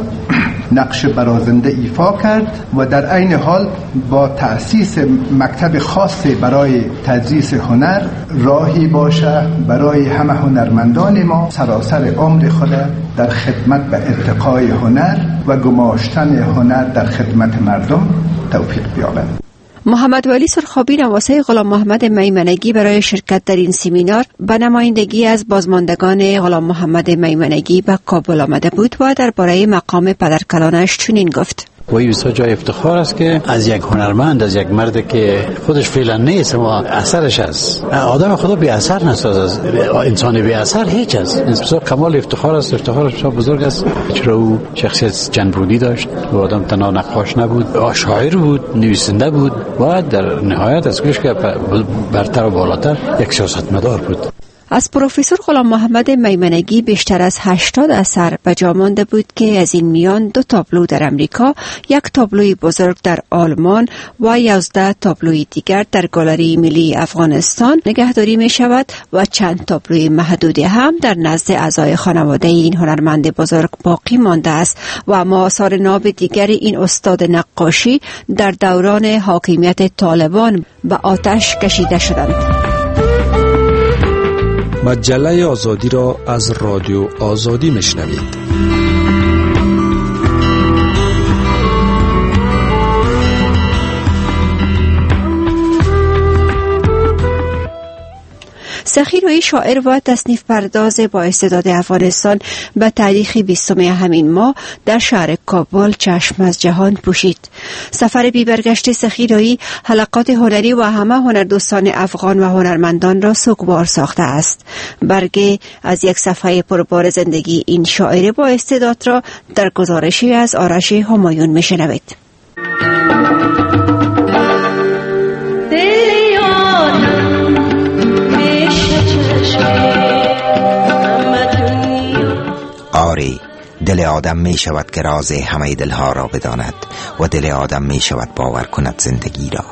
Speaker 15: نقش برازنده ایفا کرد و در عین حال با تأسیس مکتب خاصی برای تدریس هنر راهی باشه برای همه هنرمندان ما سراسر عمر خود در خدمت به ارتقای هنر و گماشتن هنر در خدمت مردم توفیق بیابند.
Speaker 13: محمد ولی سرخابی، نواسه غلام محمد میمنگی، برای شرکت در این سمینار به نمایندگی از بازماندگان غلام محمد میمنگی به کابل آمده بود و درباره مقام پدرکلانش چنین گفت:
Speaker 16: و این بسیار جای افتخار است که از یک هنرمند، از یک مرد که خودش فعلا نیست اما اثرش است. آدم خدا بی اثر نساز، از انسان بی اثر هیچ است. بسیار کمال افتخار است، افتخارش بسیار بزرگ است. چرا او شخصیت جنبودی داشت و آدم تنها نقاش نبود، شاعر بود، نویسنده بود و در نهایت از کلش که برتر و بالاتر یک سیاستمدار بود.
Speaker 13: از پروفسور غلام محمد میمنگی بیشتر از هشتاد اثر به جا مانده بود که از این میان دو تابلو در امریکا، یک تابلوی بزرگ در آلمان و یازده تابلوی دیگر در گالری ملی افغانستان نگهداری می شود و چند تابلوی محدودی هم در نزد اعضای خانواده این هنرمند بزرگ باقی مانده است و اما آثار ناب دیگر این استاد نقاشی در دوران حاکمیت طالبان به آتش کشیده شدند.
Speaker 17: مجله آزادی را از رادیو آزادی میشنوید.
Speaker 13: سخیرایی شاعر و تصنیف پرداز با استعداد افغانستان به تاریخ بیستم همین ماه در شهر کابل چشم از جهان پوشید. سفر بی برگشت سخیرایی حلقات هنری و همه هنردوستان افغان و هنرمندان را سوگوار ساخته است. برگه از یک صفحه پربار زندگی این شاعر با استعداد را در گزارشی از آرش همایون میشنوید.
Speaker 18: آری، دل آدم می شود که راز همه دلها را بداند و دل آدم می شود باور کند زندگی را.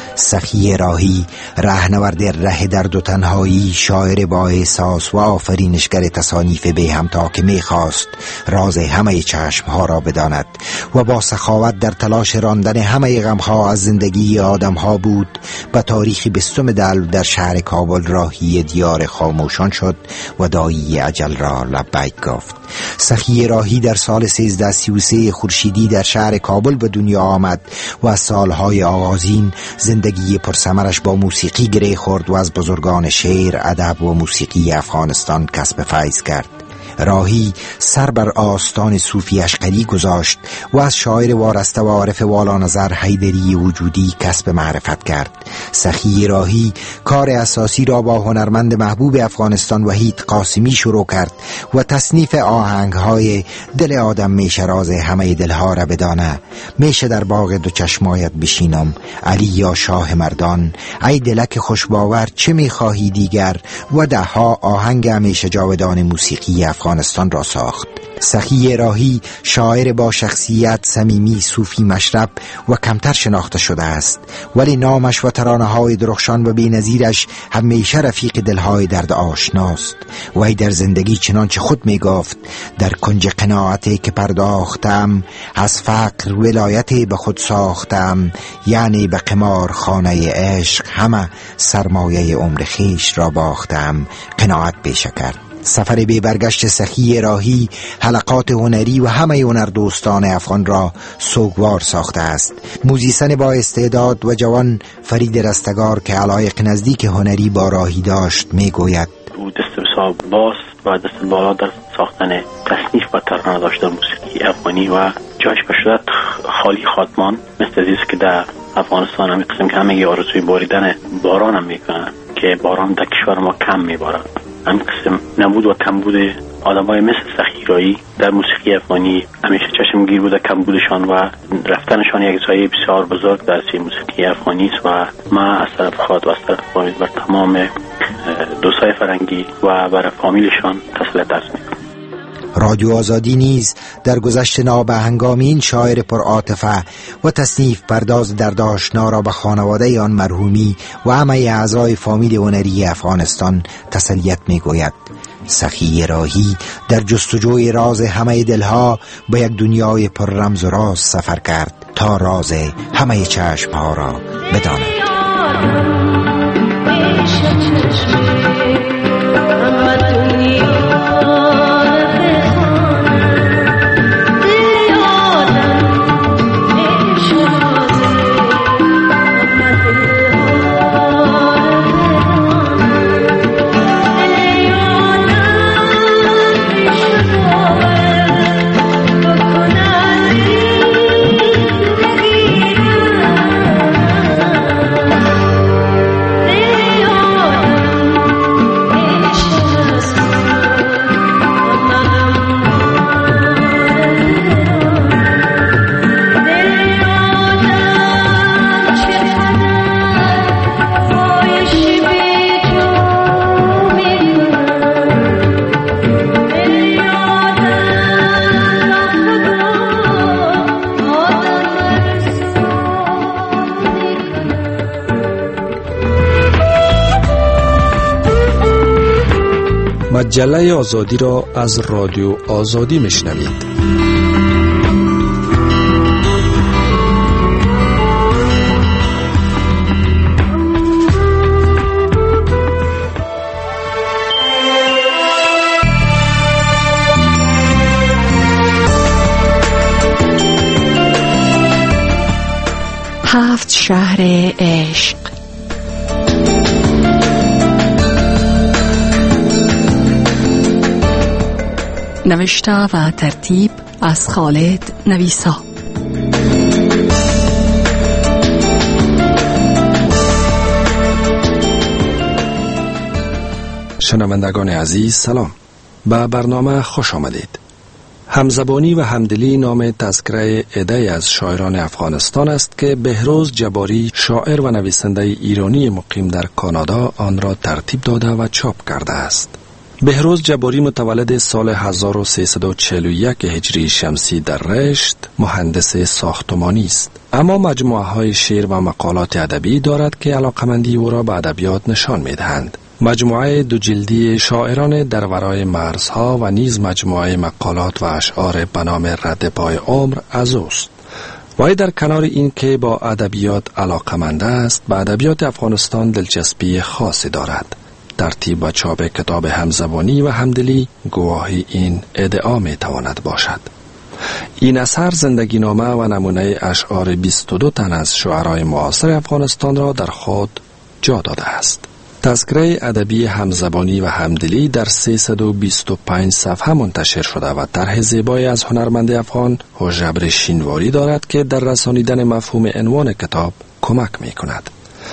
Speaker 18: سخی راهی، رهنورد ره درد و تنهایی، شاعر با احساس و آفرینشگر تصانیف به همتا که می خواست راز همه چشمها را بداند و با سخاوت در تلاش راندن همه غمها از زندگی آدمها بود. به تاریخ بیستم دلو در شهر کابل راهی دیار خاموشان شد و دایی اجل را لبیک گفت. سخی راهی در سال سیزده سی و سه خورشیدی در شهر کابل به دنیا آمد و از سالهای آغازین زندگی پرثمرش با موسیقی گره خورد و از بزرگان شعر، ادب و موسیقی افغانستان کسب فیض کرد. راهی سر بر آستان صوفی اشقری گذاشت و از شاعر وارسته و عارف والا نظر حیدری وجودی کسب معرفت کرد. سخی راهی کار اساسی را با هنرمند محبوب افغانستان وحید قاسمی شروع کرد و تصنیف آهنگ‌های دل آدم میشه راز همه دلها را بدانه، میشه در باغ دو چشمایت بشینم، علی یا شاه مردان، ای دلک خوشباور چه میخواهی دیگر و دهها آهنگ همیشه جاودان موسیقی افغانستان را ساخت. سخی راهی شاعر با شخصیت صمیمی، صوفی مشرب و کمتر شناخته شده است، ولی نامش و ترانه‌های درخشان و بی‌نظیرش همیشه رفیق دلهای درد آشناست. وی در زندگی چنانچه خود می گفت: در کنج قناعتی که پرداختم، از فقر ولایتی به خود ساختم، یعنی به قمار خانه عشق همه سرمایه عمر خیش را باختم. قناعت پیشه کرد. سفر بی برگشت سخی راهی حلقات هنری و همه هنردوستان افغان را سوگوار ساخته است. موزیسن با استعداد و جوان فرید رستگار که علایق نزدیک هنری با راهی داشت می گوید:
Speaker 19: او دست بسیار باز و دست بالا در ساختن تصنیف و ترانه داشتن موسیقی افغانی و جایش به شدت خالی خاتمان مثل عزیز که در افغانستان هم قسم که همه آرزوی باریدن باران هم میکنن که باران در کشور ما کم میبارد. هم قسم نبود و کمبود آدمای مثل سخیرایی در موسیقی افغانی همیشه چشمگیر بوده. کمبودشان و رفتنشان یک سایه بسیار بزرگ در سی موسیقی افغانی است و من از طرف خود و از طرف فامیل بر تمام دوستای فرنگی و بر فامیلشان تسلیت عرض می‌کنم.
Speaker 18: رادیو آزادی نیز در گذشت نابهنگام این شاعر پر عاطفه و تصنیف پرداز درد آشنا را به خانواده آن مرحومی و همه اعضای فامیل هنری افغانستان تسلیت می‌گوید. سخی راهی در جستجوی راز همه دلها به یک دنیای پر رمز و راز سفر کرد تا راز همه چشمها را بداند.
Speaker 17: مجله آزادی را از رادیو آزادی میشنوید.
Speaker 13: هفت شهر عشق.
Speaker 20: نوشته و ترتیب از خالد نویسا.
Speaker 17: شنوندگان عزیز سلام، به برنامه خوش آمدید. همزبانی و همدلی نام تذکره عده از شاعران افغانستان است که بهروز جباری شاعر و نویسنده ایرانی مقیم در کانادا آن را ترتیب داده و چاپ کرده است. بهروز جباری متولد سال هزار و سیصد و چهل و یک هجری شمسی در رشت مهندس ساختمانی است، اما مجموعه های شعر و مقالات ادبی دارد که علاقمندی او را به ادبیات نشان می‌دهند. مجموعه دو جلدی شاعران در ورای مرزها و نیز مجموعه مقالات و اشعار به نام رد پای عمر از اوست. وی در کنار این که با ادبیات علاقمند است، به ادبیات افغانستان دلچسپی خاصی دارد. ترتیب و چاپ کتاب همزبانی و همدلی گواهی این ادعا می تواند باشد. این اثر زندگی نامه و نمونه اشعار بیست و دو تن از شعرای معاصر افغانستان را در خود جا داده است. تذکره ادبی همزبانی و همدلی در سیصد و بیست و پنج صفحه منتشر شده و طرح زیبایی از هنرمند افغان هژبر شینواری دارد که در رسانیدن مفهوم عنوان کتاب کمک می کند.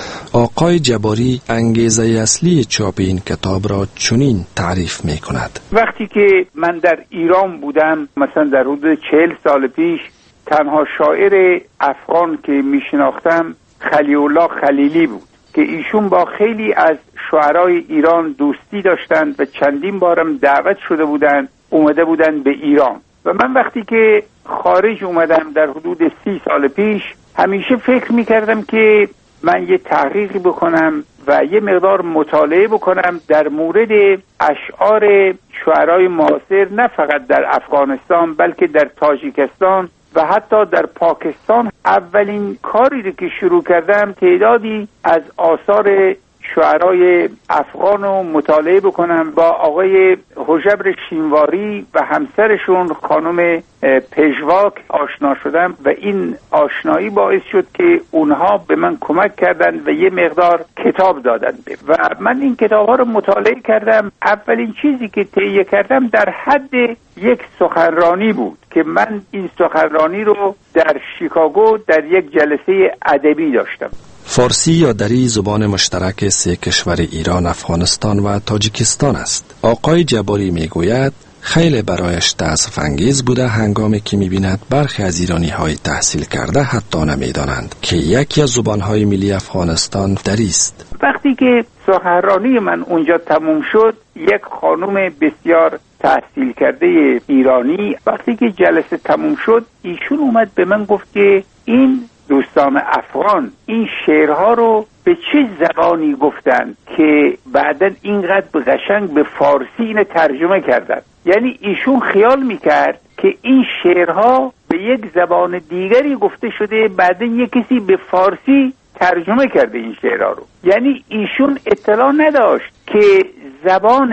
Speaker 17: آقای جباری انگیزه اصلی چاپ این کتاب را چنین تعریف می کند:
Speaker 21: وقتی که من در ایران بودم، مثلا در حدود چهل سال پیش، تنها شاعر افغان که می شناختم خلیل الله خلیلی بود که ایشون با خیلی از شاعرای ایران دوستی داشتند و چندین بارم دعوت شده بودند اومده بودند به ایران. و من وقتی که خارج اومدم در حدود سی سال پیش، همیشه فکر میکردم که من یه تحقیقی بکنم و یه مقدار مطالعه بکنم در مورد اشعار شاعرای معاصر، نه فقط در افغانستان بلکه در تاجیکستان و حتی در پاکستان. اولین کاری رو که شروع کردم تعدادی از آثار شعرای افغان رو مطالعه بکنم. با آقای هژبر شینواری و همسرشون خانم پژواک آشنا شدم و این آشنایی باعث شد که اونها به من کمک کردن و یه مقدار کتاب دادن و من این کتاب ها رو مطالعه کردم. اولین چیزی که تهیه کردم در حد یک سخنرانی بود که من این سخنرانی رو در شیکاگو در یک جلسه ادبی داشتم.
Speaker 17: فارسی یا دری زبان مشترک سه کشور ایران، افغانستان و تاجیکستان است. آقای جباری میگوید خیلی برایش تأسف انگیز بوده هنگامی که میبیند برخی از ایرانی های تحصیل کرده حتی نمیدانند که یکی از زبان های ملی افغانستان دری است.
Speaker 21: وقتی که سخنرانی من اونجا تموم شد، یک خانم بسیار تحصیل کرده ایرانی وقتی که جلسه تموم شد، ایشون اومد به من گفت که این دوستان افغان این شعرها رو به چه زبانی گفتن که بعداً اینقدر قشنگ به فارسی اینو ترجمه کردن. یعنی ایشون خیال میکرد که این شعرها به یک زبان دیگری گفته شده، بعداً یک کسی به فارسی ترجمه کرده این شعرها رو. یعنی ایشون اطلاع نداشت که زبان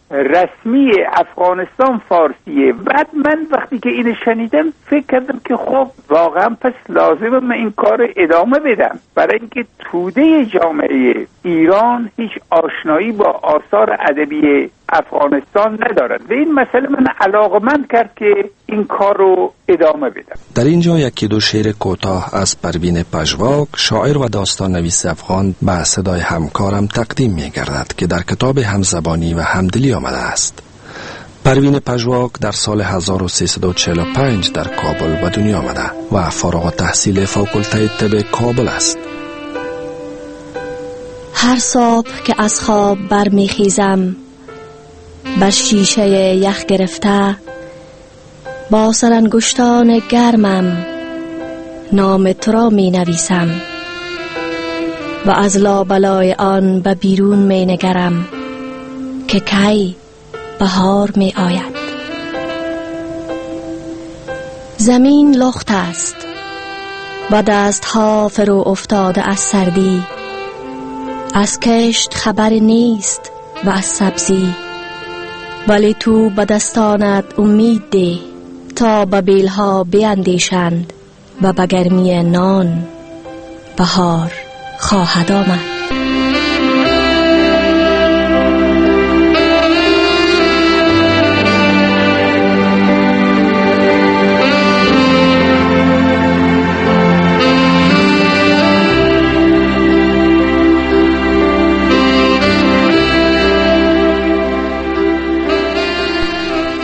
Speaker 21: رسمی افغانستان فارسیه. بعد من وقتی که اینو شنیدم فکر کردم که خب واقعا پس لازمه من این کار ادامه بدم، برای اینکه توده جامعه ایران هیچ آشنایی با آثار ادبی افغانستان ندارد و این مسئله من علاقمند کرد که این کار رو ادامه بدم.
Speaker 17: در اینجا یکی دو شعر کوتاه از پروین پژواک، شاعر و داستان نویس افغان، به صدای همکارم تقدیم می گردد که در کتاب همزبانی و همدلی آمده است. پروین پژواک در سال هزار و سیصد و چهل و پنج در کابل به دنیا آمده و فارغ التحصیل فاکولته طب کابل است.
Speaker 22: هر صبح که از خواب برمیخیزم، بر شیشه یخ گرفته با سرانگشتان گرمم نام تو را می نویسم و از لابلای آن به بیرون می نگرم که کی بهار می آید. زمین لخت است و دستها فرو افتاده از سردی، از کشت خبری نیست و از سبزی، ولی تو به دستانت امید ده تا به بیلها بیندیشند و به گرمی نان بهار خواهد آمد.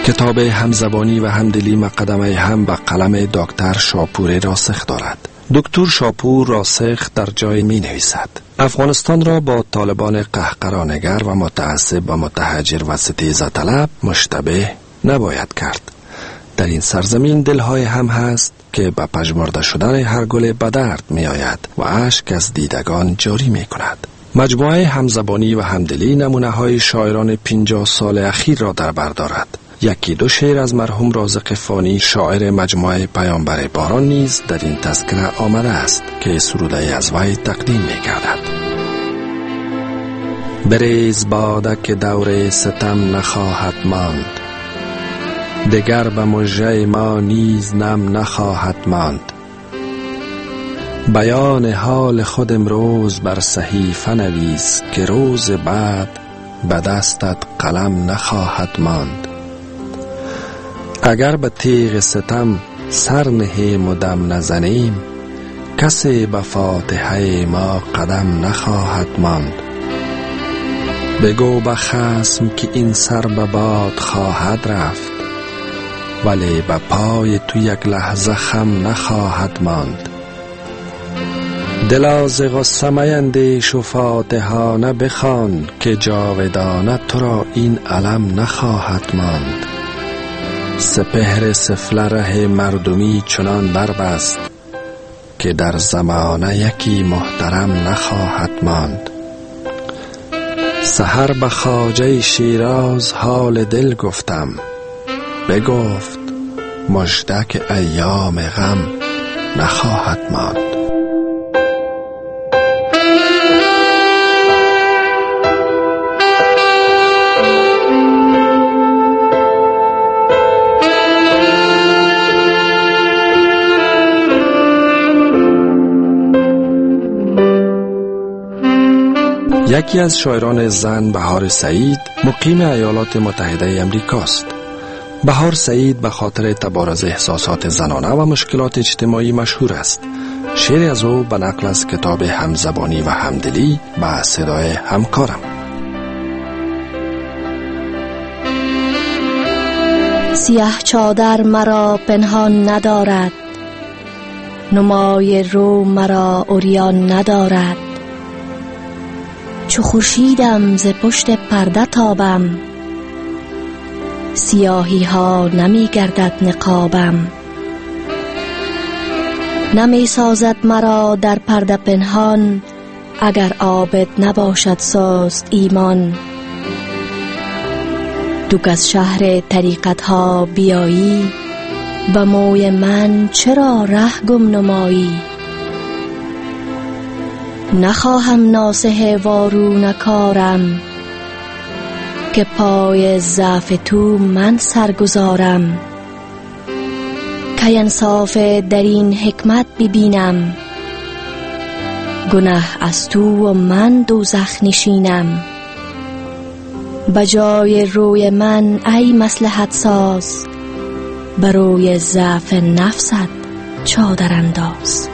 Speaker 17: کتاب همزبانی و همدلی مقدمه هم به قلم دکتر شاپور راسخ دارد. دکتر شاپور راسخ در جای می نویسد: افغانستان را با طالبان قهقرانگر و متعصب و متهجر و ستیزه طلب مشتبه نباید کرد. در این سرزمین دلهای هم هست که به پژمرده شدن هر گل به درد می آید و اشک از دیدگان جاری می کند. مجموعه همزبانی و همدلی نمونه های شاعران پنجاه سال اخیر را در بر دارد. یکی دو شعر از مرحوم رازق فانی شاعر مجموعه پیامبر باران نیز در این تذکره آمده است که سروده از وی تقدیم می گردد. بریز باده که دور ستم نخواهد ماند، دگر به مژه ما نیز نم نخواهد ماند. بیان حال خود امروز بر صحیفه نویس که روز بعد به دستت قلم نخواهد ماند. اگر به تیغ ستم سر نهیم و دم نزنیم، کسی به فاتحه ما قدم نخواهد ماند. بگو به خصم که این سر به باد خواهد رفت، ولی به پای تو یک لحظه خم نخواهد ماند. دلا ز غصه میندیش و فاتحانه بخوان که جاودانه تو را این علم نخواهد ماند. سپهر سفله ره مردمی چنان بربست که در زمانه یکی محترم نخواهد ماند. سحر به خواجه شیراز حال دل گفتم، بگفت مژده که ایام غم نخواهد ماند. یکی از شاعران زن بهار سعید مقیم ایالات متحده امریکاست. بهار سعید به خاطر تبارز احساسات زنانه و مشکلات اجتماعی مشهور است. شعری از او به نقل از کتاب همزبانی و همدلی به صدای همکارم.
Speaker 22: سیاه چادر مرا پنهان ندارد، نمای رو مرا عریان ندارد. چو خورشیدم ز پشت پرده تابم، سیاهی ها نمی گردد نقابم. نمی سازد مرا در پرده پنهان، اگر عابد نباشد سست ایمان. تو از شهر طریقت ها بیایی، به موی من چرا ره گم نمایی. نخواهم ناصح وارونه کارم، که پای ضعف تو من سرگذارم. که انصاف در این حکمت ببینم، گناه از تو و من دوزخ نشینم. بجای روی من ای مصلحت ساز، بروی ضعف نفست چادر انداز.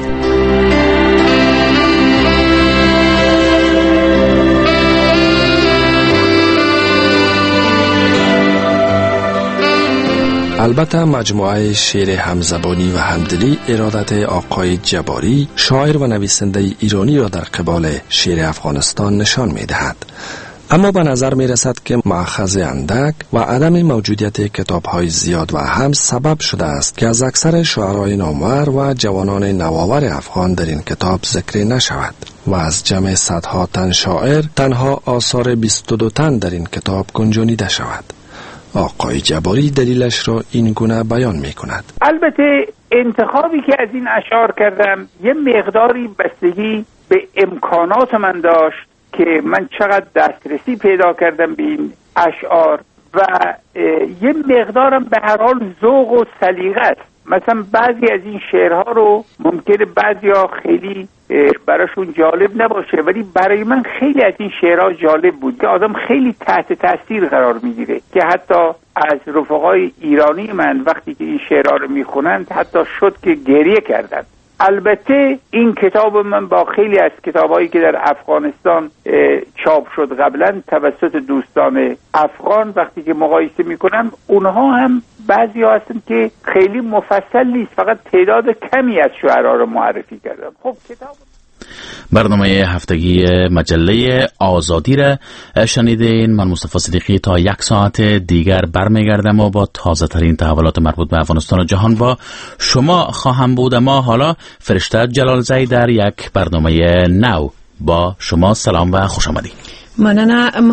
Speaker 17: البته مجموعه شعر همزبانی و همدلی ارادت آقای جباری شاعر و نویسنده ایرانی را در قبال شعر افغانستان نشان می دهد. اما به نظر می رسد که مأخذ اندک و عدم موجودیت کتاب های زیاد و هم سبب شده است که از اکثر شاعرای نامور و جوانان نوآور افغان در این کتاب ذکر نشود و از جمع صدها تن شاعر تنها آثار بیست و دو تن در این کتاب گنجانیده شود. آقای جباری دلیلش را این گونه بیان می کند.
Speaker 21: البته انتخابی که از این اشعار کردم یه مقداری بستگی به امکانات من داشت که من چقدر دسترسی پیدا کردم به این اشعار و یه مقدارم به هر حال ذوق و سلیقه است. مثلا بعضی از این شعرها رو ممکنه بعضیا خیلی براشون جالب نباشه، ولی برای من خیلی از این شعرها جالب بود که آدم خیلی تحت تاثیر قرار میگیره، که حتی از رفقای ایرانی من وقتی که این شعرها رو میخونند حتی شد که گریه کردند. البته این کتاب من با خیلی از کتابایی که در افغانستان چاپ شد قبلا توسط دوستان افغان وقتی که مقایسه میکنم، اونها هم بعضی ها هستن که خیلی مفصل نیست، فقط تعداد کمی از شعرا رو معرفی کردم. خب کتاب
Speaker 1: برنامه هفتگی مجله آزادی را شنیدین. من مصطفی صدیقی تا یک ساعت دیگر برمیگردم و با تازه ترین تحولات مربوط به افغانستان و جهان با شما خواهم بود. اما حالا فرشته جلالزی در یک برنامه نو با شما. سلام و خوش آمدید.
Speaker 20: ممنون.